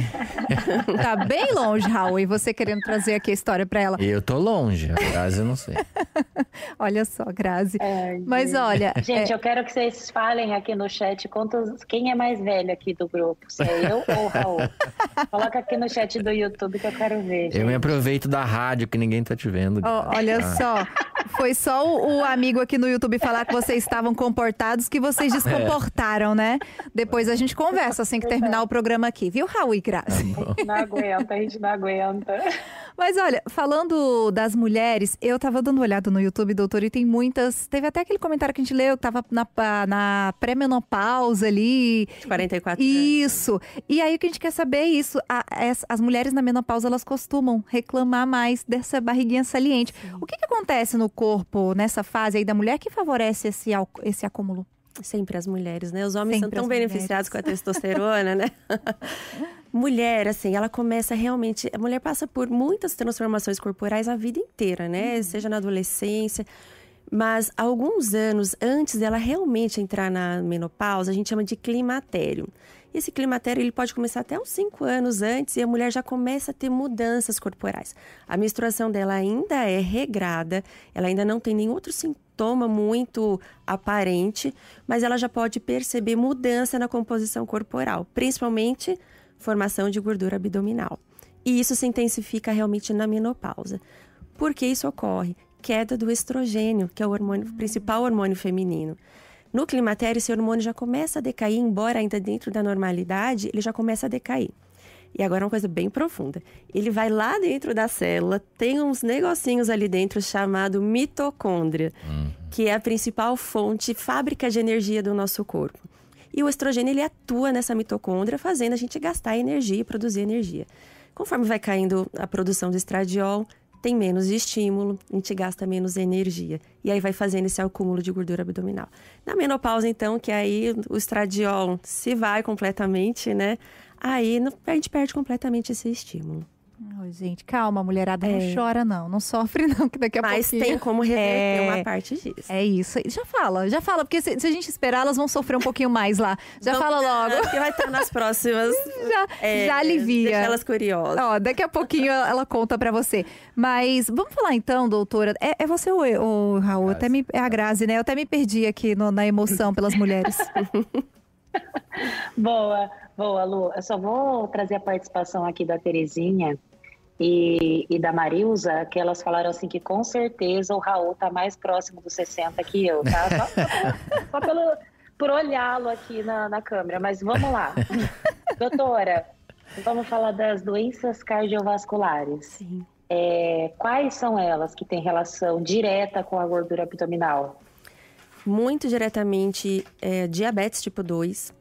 Tá bem longe, Raul. E você querendo trazer aqui a história pra ela. Eu tô longe, aliás, eu não sei. Olha só, Grazi. Ai, Mas gente. olha, Gente, é, eu quero que vocês falem aqui no chat quantos, quem é mais velho aqui do grupo, se é eu ou o Raul. Coloca aqui no chat do YouTube que eu quero ver, gente. Eu me aproveito da rádio que ninguém tá te vendo. ó, olha Ah. só. Foi só o, o amigo aqui no YouTube falar que vocês estavam comportados que vocês descomportaram, né? Depois a gente conversa assim que terminar o programa aqui, viu, Raul e Grazi? Não aguenta, a gente não aguenta. Mas olha, falando das mulheres, eu tava dando uma olhada no YouTube, doutor, e tem muitas. Teve até aquele comentário que a gente leu, que tava na, na pré-menopausa ali. De quarenta e quatro anos. Isso. E aí o que a gente quer saber é isso. A- as, as mulheres na menopausa, elas costumam reclamar mais dessa barriguinha saliente. O que, que acontece no corpo nessa fase aí da mulher que favorece esse, al- esse acúmulo? Sempre as mulheres, né? Os homens Sempre são as tão beneficiados com a testosterona, né? Mulher, assim, ela começa realmente... A mulher passa por muitas transformações corporais a vida inteira, né? Seja na adolescência. Mas alguns anos antes dela realmente entrar na menopausa, a gente chama de climatério. E esse climatério ele pode começar até uns cinco anos antes e a mulher já começa a ter mudanças corporais. A menstruação dela ainda é regrada, ela ainda não tem nenhum outro sintoma muito aparente, mas ela já pode perceber mudança na composição corporal, principalmente formação de gordura abdominal. E isso se intensifica realmente na menopausa. Por que isso ocorre? Queda do estrogênio, que é o hormônio, o principal hormônio feminino. No climatério, esse hormônio já começa a decair, embora ainda dentro da normalidade, ele já começa a decair. E agora uma coisa bem profunda. Ele vai lá dentro da célula, tem uns negocinhos ali dentro chamado mitocôndria, Uhum. que é a principal fonte, fábrica de energia do nosso corpo. E o estrogênio, ele atua nessa mitocôndria, fazendo a gente gastar energia e produzir energia. Conforme vai caindo a produção do estradiol, tem menos estímulo, a gente gasta menos energia. E aí vai fazendo esse acúmulo de gordura abdominal. Na menopausa, então, que aí o estradiol se vai completamente, né? Aí no- a gente perde completamente esse estímulo. Ai, gente, calma, mulherada, não É. chora não, não sofre não, que daqui a Mas pouquinho... tem como reverter É. uma parte disso. É isso. Já fala, já fala, porque se, se a gente esperar, elas vão sofrer um pouquinho mais lá. Já fala logo. Que vai estar nas próximas. Já, é, já alivia. Deixa elas curiosas. Ó, daqui a pouquinho ela conta pra você. Mas vamos falar então, doutora. É, é você ou eu, ou, Raul? Até me, é a Grazi, né? Eu até me perdi aqui no- na emoção pelas mulheres. Boa, boa, Lu. Eu só vou trazer a participação aqui da Terezinha e, e da Marilza, que elas falaram assim que com certeza o Raul tá mais próximo dos sessenta que eu, tá? Só, só pelo, por olhá-lo aqui na, na câmera, mas vamos lá. Doutora, vamos falar das doenças cardiovasculares. Sim. É, quais são elas que têm relação direta com a gordura abdominal? Muito diretamente, é, diabetes tipo dois,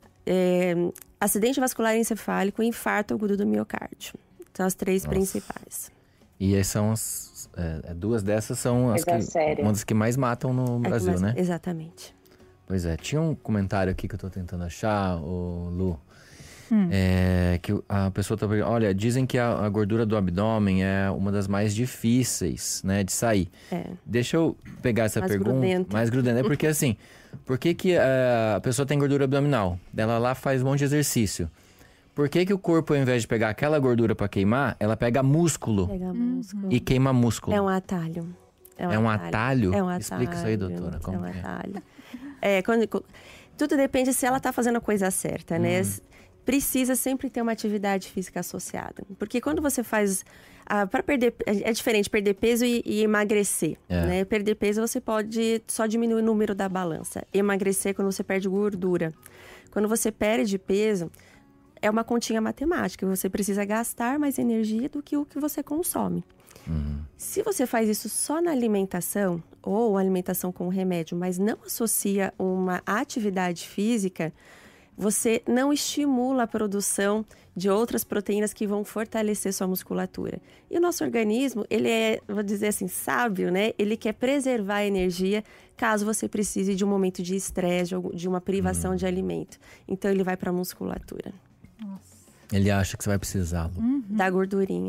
é, acidente vascular encefálico e infarto agudo do miocárdio. São as três Nossa. principais. E aí são as. é, duas dessas são as Coisa que, séria. uma das que mais matam no Brasil, Mas- né? Exatamente. Pois é, tinha um comentário aqui que eu tô tentando achar, o Lu. Hum. É, que a pessoa tá perguntando, olha, dizem que a, a gordura do abdômen é uma das mais difíceis, né, de sair. É. Deixa eu pegar essa Mais pergunta. grudenta. Mais grudenta. É porque assim, por que, que eh, a pessoa tem gordura abdominal? Ela lá faz um monte de exercício. Por que, que o corpo, ao invés de pegar aquela gordura para queimar, ela pega músculo Pega músculo. e queima músculo? É um atalho. É um atalho? É um atalho. Explica isso aí, doutora, como é um que é? atalho. É, quando, co- tudo depende se ela está fazendo a coisa certa, né? Uhum. Precisa sempre ter uma atividade física associada. Porque quando você faz... Para perder... É diferente perder peso e, e emagrecer, É. né? Perder peso você pode só diminuir o número da balança. Emagrecer é quando você perde gordura. Quando você perde peso, é uma continha matemática. Você precisa gastar mais energia do que o que você consome. Uhum. Se você faz isso só na alimentação, ou alimentação com remédio, mas não associa uma atividade física, você não estimula a produção de outras proteínas que vão fortalecer sua musculatura. E o nosso organismo, ele é, vou dizer assim, sábio, né? Ele quer preservar a energia caso você precise de um momento de estresse, de algum- de uma privação de alimento. Então, ele vai para a musculatura, Ele acha que você vai precisar, Lu. da gordurinha.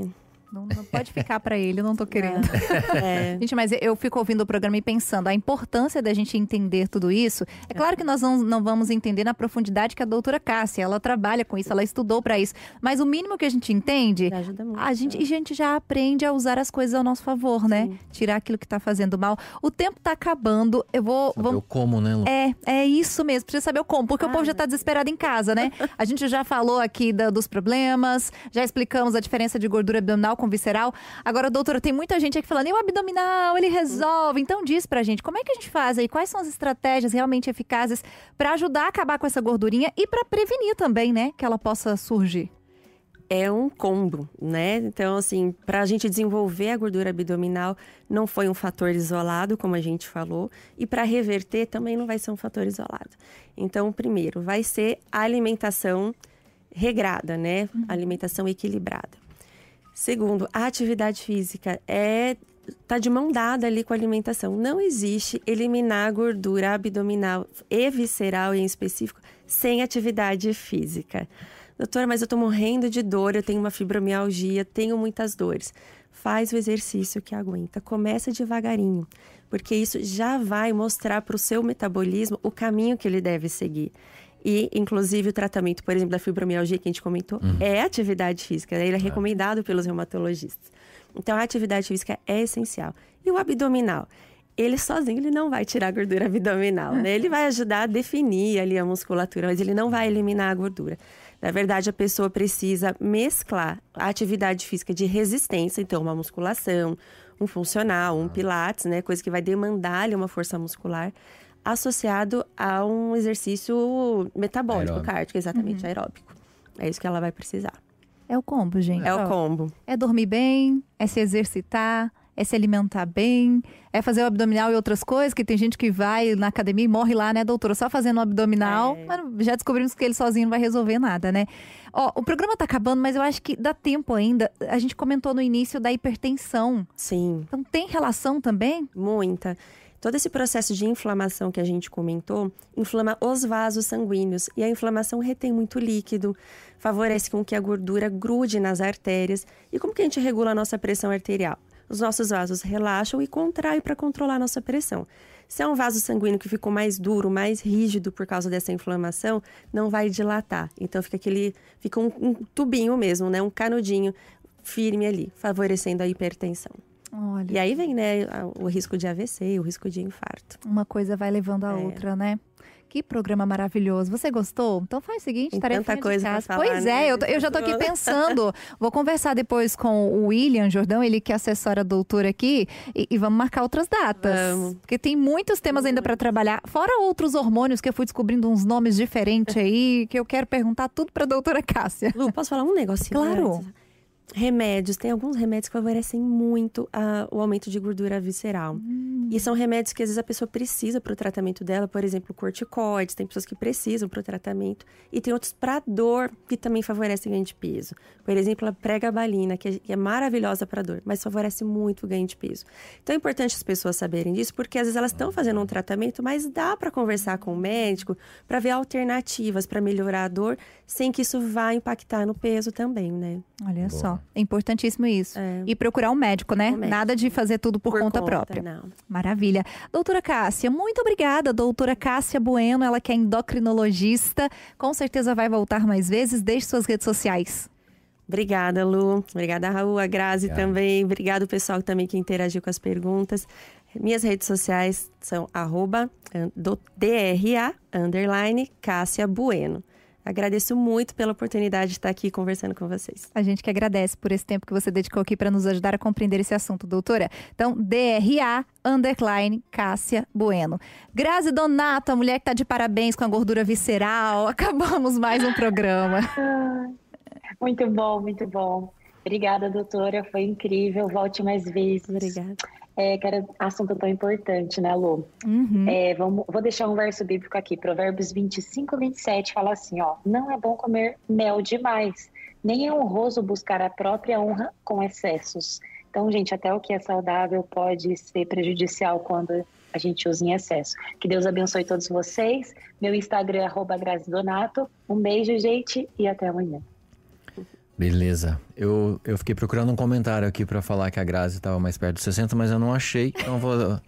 Não, não pode ficar pra ele, eu não tô querendo. É. Gente, mas eu fico ouvindo o programa e pensando a importância da gente entender tudo isso. É claro que nós não, não vamos entender na profundidade que a doutora Cássia, ela trabalha com isso, ela estudou pra isso. Mas o mínimo que a gente entende, Ajuda muito. a gente, a gente já aprende a usar as coisas ao nosso favor, né? Sim. Tirar aquilo que tá fazendo mal. O tempo tá acabando, eu vou... Saber vou... o como, né, Lu? É, é isso mesmo, precisa saber o como, porque Ah, o povo já tá desesperado em casa, né? A gente já falou aqui da- dos problemas, já explicamos a diferença de gordura abdominal com visceral. Agora, doutora, tem muita gente aqui falando, e o abdominal, ele resolve. Então diz pra gente, como é que a gente faz aí? Quais são as estratégias realmente eficazes pra ajudar a acabar com essa gordurinha e pra prevenir também, né, que ela possa surgir? É um combo, né? Então, assim, para a gente desenvolver a gordura abdominal, não foi um fator isolado, como a gente falou, e para reverter também não vai ser um fator isolado. Então, primeiro, vai ser a alimentação regrada, né? Uhum. Alimentação equilibrada. Segundo, a atividade física é tá de mão dada ali com a alimentação. Não existe eliminar a gordura abdominal e visceral em específico sem atividade física. Doutora, mas eu tô morrendo de dor, eu tenho uma fibromialgia, tenho muitas dores. Faz o exercício que aguenta, começa devagarinho, porque isso já vai mostrar para o seu metabolismo o caminho que ele deve seguir. E, inclusive, o tratamento, por exemplo, da fibromialgia que a gente comentou, uhum. é atividade física. Ele é recomendado pelos reumatologistas. Então, a atividade física é essencial. E o abdominal? Ele sozinho ele não vai tirar a gordura abdominal, né? Ele vai ajudar a definir ali a musculatura, mas ele não vai eliminar a gordura. Na verdade, a pessoa precisa mesclar a atividade física de resistência, então uma musculação, um funcional, um pilates, né? Coisa que vai demandar ali uma força muscular, associado a um exercício metabólico, Aeróbico. cárdico, exatamente, Uhum. aeróbico. É isso que ela vai precisar. É o combo, gente. É Ó, o combo. É dormir bem, é se exercitar, é se alimentar bem, é fazer o abdominal e outras coisas, que tem gente que vai na academia e morre lá, né, doutora? Só fazendo o abdominal, É. mas já descobrimos que ele sozinho não vai resolver nada, né? Ó, o programa tá acabando, mas eu acho que dá tempo ainda. A gente comentou no início da hipertensão. Sim. Então tem relação também? Muita. Todo esse processo de inflamação que a gente comentou, inflama os vasos sanguíneos. E a inflamação retém muito líquido, favorece com que a gordura grude nas artérias. E como que a gente regula a nossa pressão arterial? Os nossos vasos relaxam e contraem para controlar a nossa pressão. Se é um vaso sanguíneo que ficou mais duro, mais rígido por causa dessa inflamação, não vai dilatar. Então fica aquele, fica um, um tubinho mesmo, né? Um canudinho firme ali, favorecendo a hipertensão. Olha, E aí vem, né, o risco de A V C, o risco de infarto. uma coisa vai levando a É. outra, né? Que programa maravilhoso. Você gostou? Então faz o seguinte, Tem tarefinha tanta de coisa pra casa. falar, Pois né? é, eu, tô- eu já tô aqui pensando. Vou conversar depois com o William Jordão, ele que assessora a doutora aqui, e, e vamos marcar outras datas. Vamos. Porque tem muitos temas ainda para trabalhar, fora outros hormônios que eu fui descobrindo uns nomes diferentes aí, que eu quero perguntar tudo pra doutora Cássia. Lu, posso falar um negocinho? Claro. antes? Remédios, tem alguns remédios que favorecem muito a- o aumento de gordura visceral. E são remédios que às vezes a pessoa precisa para o tratamento dela, por exemplo, corticoides, tem pessoas que precisam para o tratamento. E tem outros para dor que também favorecem ganho de peso. Por exemplo, a pregabalina, que é, que é maravilhosa para dor, mas favorece muito o ganho de peso. Então é importante as pessoas saberem disso, porque às vezes elas estão fazendo um tratamento, mas dá para conversar com o médico para ver alternativas para melhorar a dor, sem que isso vá impactar no peso também, né? Olha Boa. só, é importantíssimo isso. É. E procurar um médico, né? Um médico. Nada de fazer tudo por, conta, própria. Não. Maravilha. Doutora Cássia, muito obrigada. Doutora Cássia Bueno, ela que é endocrinologista. Com certeza vai voltar mais vezes. Deixe suas redes sociais. Obrigada, Lu. Obrigada, Raul, a Grazi Obrigado. também. Obrigado, pessoal também que interagiu com as perguntas. Minhas redes sociais são arroba an- do- DRA, underline, Cássia Bueno. Agradeço muito pela oportunidade de estar aqui conversando com vocês. A gente que agradece por esse tempo que você dedicou aqui para nos ajudar a compreender esse assunto, doutora. Então, D R A, underline, Cássia Bueno. Grazi Donato, a mulher que tá de parabéns com a gordura visceral. Acabamos mais um programa. Muito bom, muito bom. Obrigada, doutora. Foi incrível. Volte mais vezes. Obrigada. É, cara, assunto tão importante, né, Lu? Uhum. É, vamos, vou deixar um verso bíblico aqui. Provérbios vinte e cinco, vinte e sete fala assim, ó. Não é bom comer mel demais, nem é honroso buscar a própria honra com excessos. Então, gente, até o que é saudável pode ser prejudicial quando a gente usa em excesso. Que Deus abençoe todos vocês. Meu Instagram é arroba Grazi Donato. Um beijo, gente, e até amanhã. Beleza. Eu, eu fiquei procurando um comentário aqui pra falar que a Grazi estava mais perto dos sessenta, mas eu não achei, então eu vou...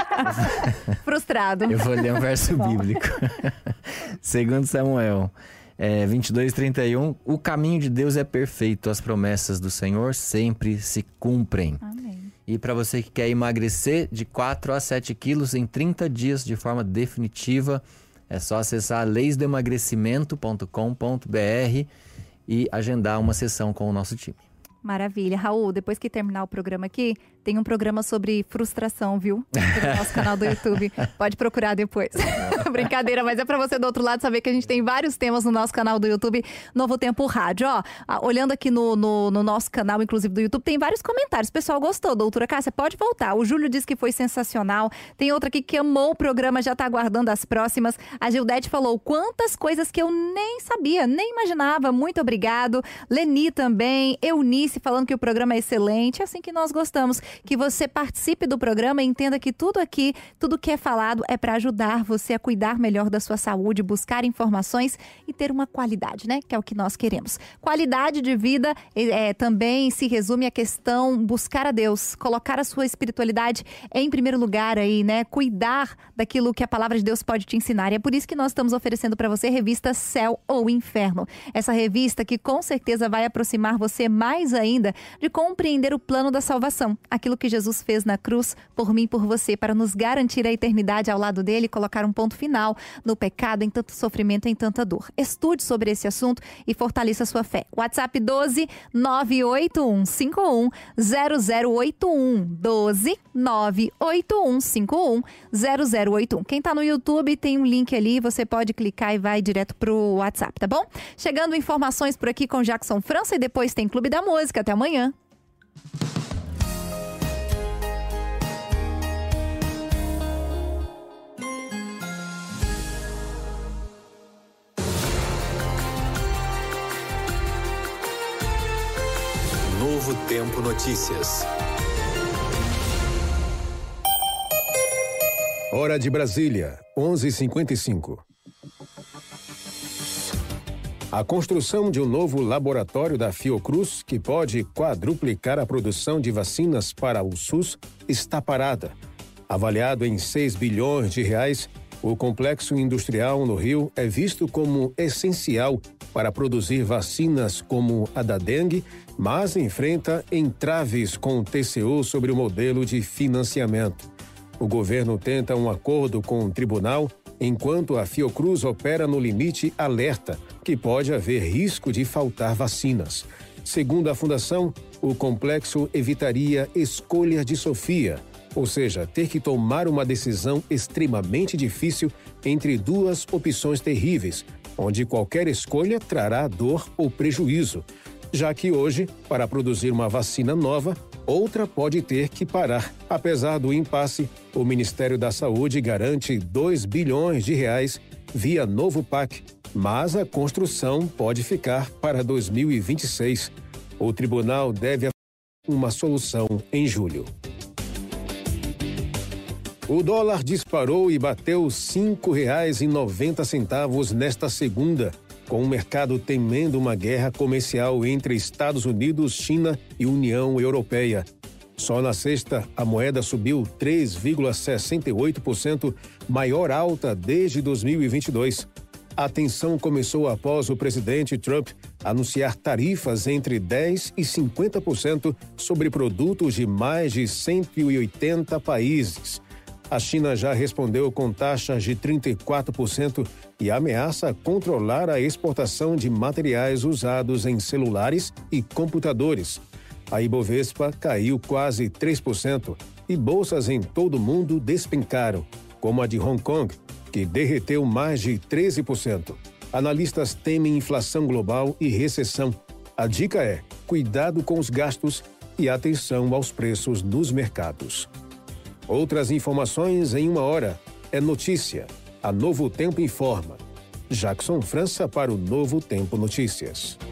Frustrado. Eu vou ler um verso bíblico. Segundo Samuel, é, vinte e dois, trinta e um. O caminho de Deus é perfeito, as promessas do Senhor sempre se cumprem. Amém. E para você que quer emagrecer de quatro a sete quilos em trinta dias de forma definitiva, é só acessar leis do emagrecimento ponto com ponto b r e agendar uma sessão com o nosso time. Maravilha. Raul, depois que terminar o programa aqui, tem um programa sobre frustração, viu? No nosso canal do YouTube. Pode procurar depois. Brincadeira, mas é pra você do outro lado saber que a gente tem vários temas no nosso canal do YouTube, Novo Tempo Rádio. Ó, olhando aqui no, no, no nosso canal, inclusive do YouTube, tem vários comentários. O pessoal gostou, doutora Cássia, pode voltar. O Júlio disse que foi sensacional. Tem outra aqui que amou o programa, já tá aguardando as próximas. A Gildete falou, quantas coisas que eu nem sabia, nem imaginava. Muito obrigado. Leni também, Eunice falando que o programa é excelente. É assim que nós gostamos. Que você participe do programa e entenda que tudo aqui, tudo que é falado é para ajudar você a cuidar melhor da sua saúde, buscar informações e ter uma qualidade, né? Que é o que nós queremos. Qualidade de vida é, também se resume à questão buscar a Deus, colocar a sua espiritualidade em primeiro lugar aí, né? Cuidar daquilo que a palavra de Deus pode te ensinar. E é por isso que nós estamos oferecendo para você a revista Céu ou Inferno. Essa revista que com certeza vai aproximar você mais ainda de compreender o plano da salvação. Aquilo que Jesus fez na cruz por mim e por você, para nos garantir a eternidade ao lado dele e colocar um ponto final no pecado, em tanto sofrimento, em tanta dor. Estude sobre esse assunto e fortaleça a sua fé. WhatsApp doze, nove oito um cinco um, zero zero oito um. doze, nove oito um cinco um, zero zero oito um. Quem tá no YouTube tem um link ali, você pode clicar e vai direto pro WhatsApp, tá bom? Chegando informações por aqui com Jackson França e depois tem Clube da Música. Até amanhã. Novo Tempo Notícias. Hora de Brasília, onze e cinquenta e cinco. A construção de um novo laboratório da Fiocruz, que pode quadruplicar a produção de vacinas para o SUS, está parada. Avaliado em seis bilhões de reais, o complexo industrial no Rio é visto como essencial para produzir vacinas como a da dengue, mas enfrenta entraves com o T C U sobre o modelo de financiamento. O governo tenta um acordo com o tribunal, enquanto a Fiocruz opera no limite alerta, que pode haver risco de faltar vacinas. Segundo a fundação, o complexo evitaria escolha de Sofia, ou seja, ter que tomar uma decisão extremamente difícil entre duas opções terríveis, onde qualquer escolha trará dor ou prejuízo, já que hoje, para produzir uma vacina nova, outra pode ter que parar. Apesar do impasse, o Ministério da Saúde garante dois bilhões de reais via novo P A C, mas a construção pode ficar para dois mil e vinte e seis. O tribunal deve uma solução em julho. O dólar disparou e bateu cinco reais e noventa centavos nesta segunda, com o mercado temendo uma guerra comercial entre Estados Unidos, China e União Europeia. Só na sexta, a moeda subiu três vírgula sessenta e oito por cento, maior alta desde dois mil e vinte e dois. A tensão começou após o presidente Trump anunciar tarifas entre dez por cento e cinquenta por cento sobre produtos de mais de cento e oitenta países. A China já respondeu com taxas de trinta e quatro por cento e ameaça controlar a exportação de materiais usados em celulares e computadores. A Ibovespa caiu quase três por cento e bolsas em todo o mundo despencaram, como a de Hong Kong, que derreteu mais de treze por cento. Analistas temem inflação global e recessão. A dica é: cuidado com os gastos e atenção aos preços nos mercados. Outras informações em uma hora. É notícia. A Novo Tempo informa. Jackson França para o Novo Tempo Notícias.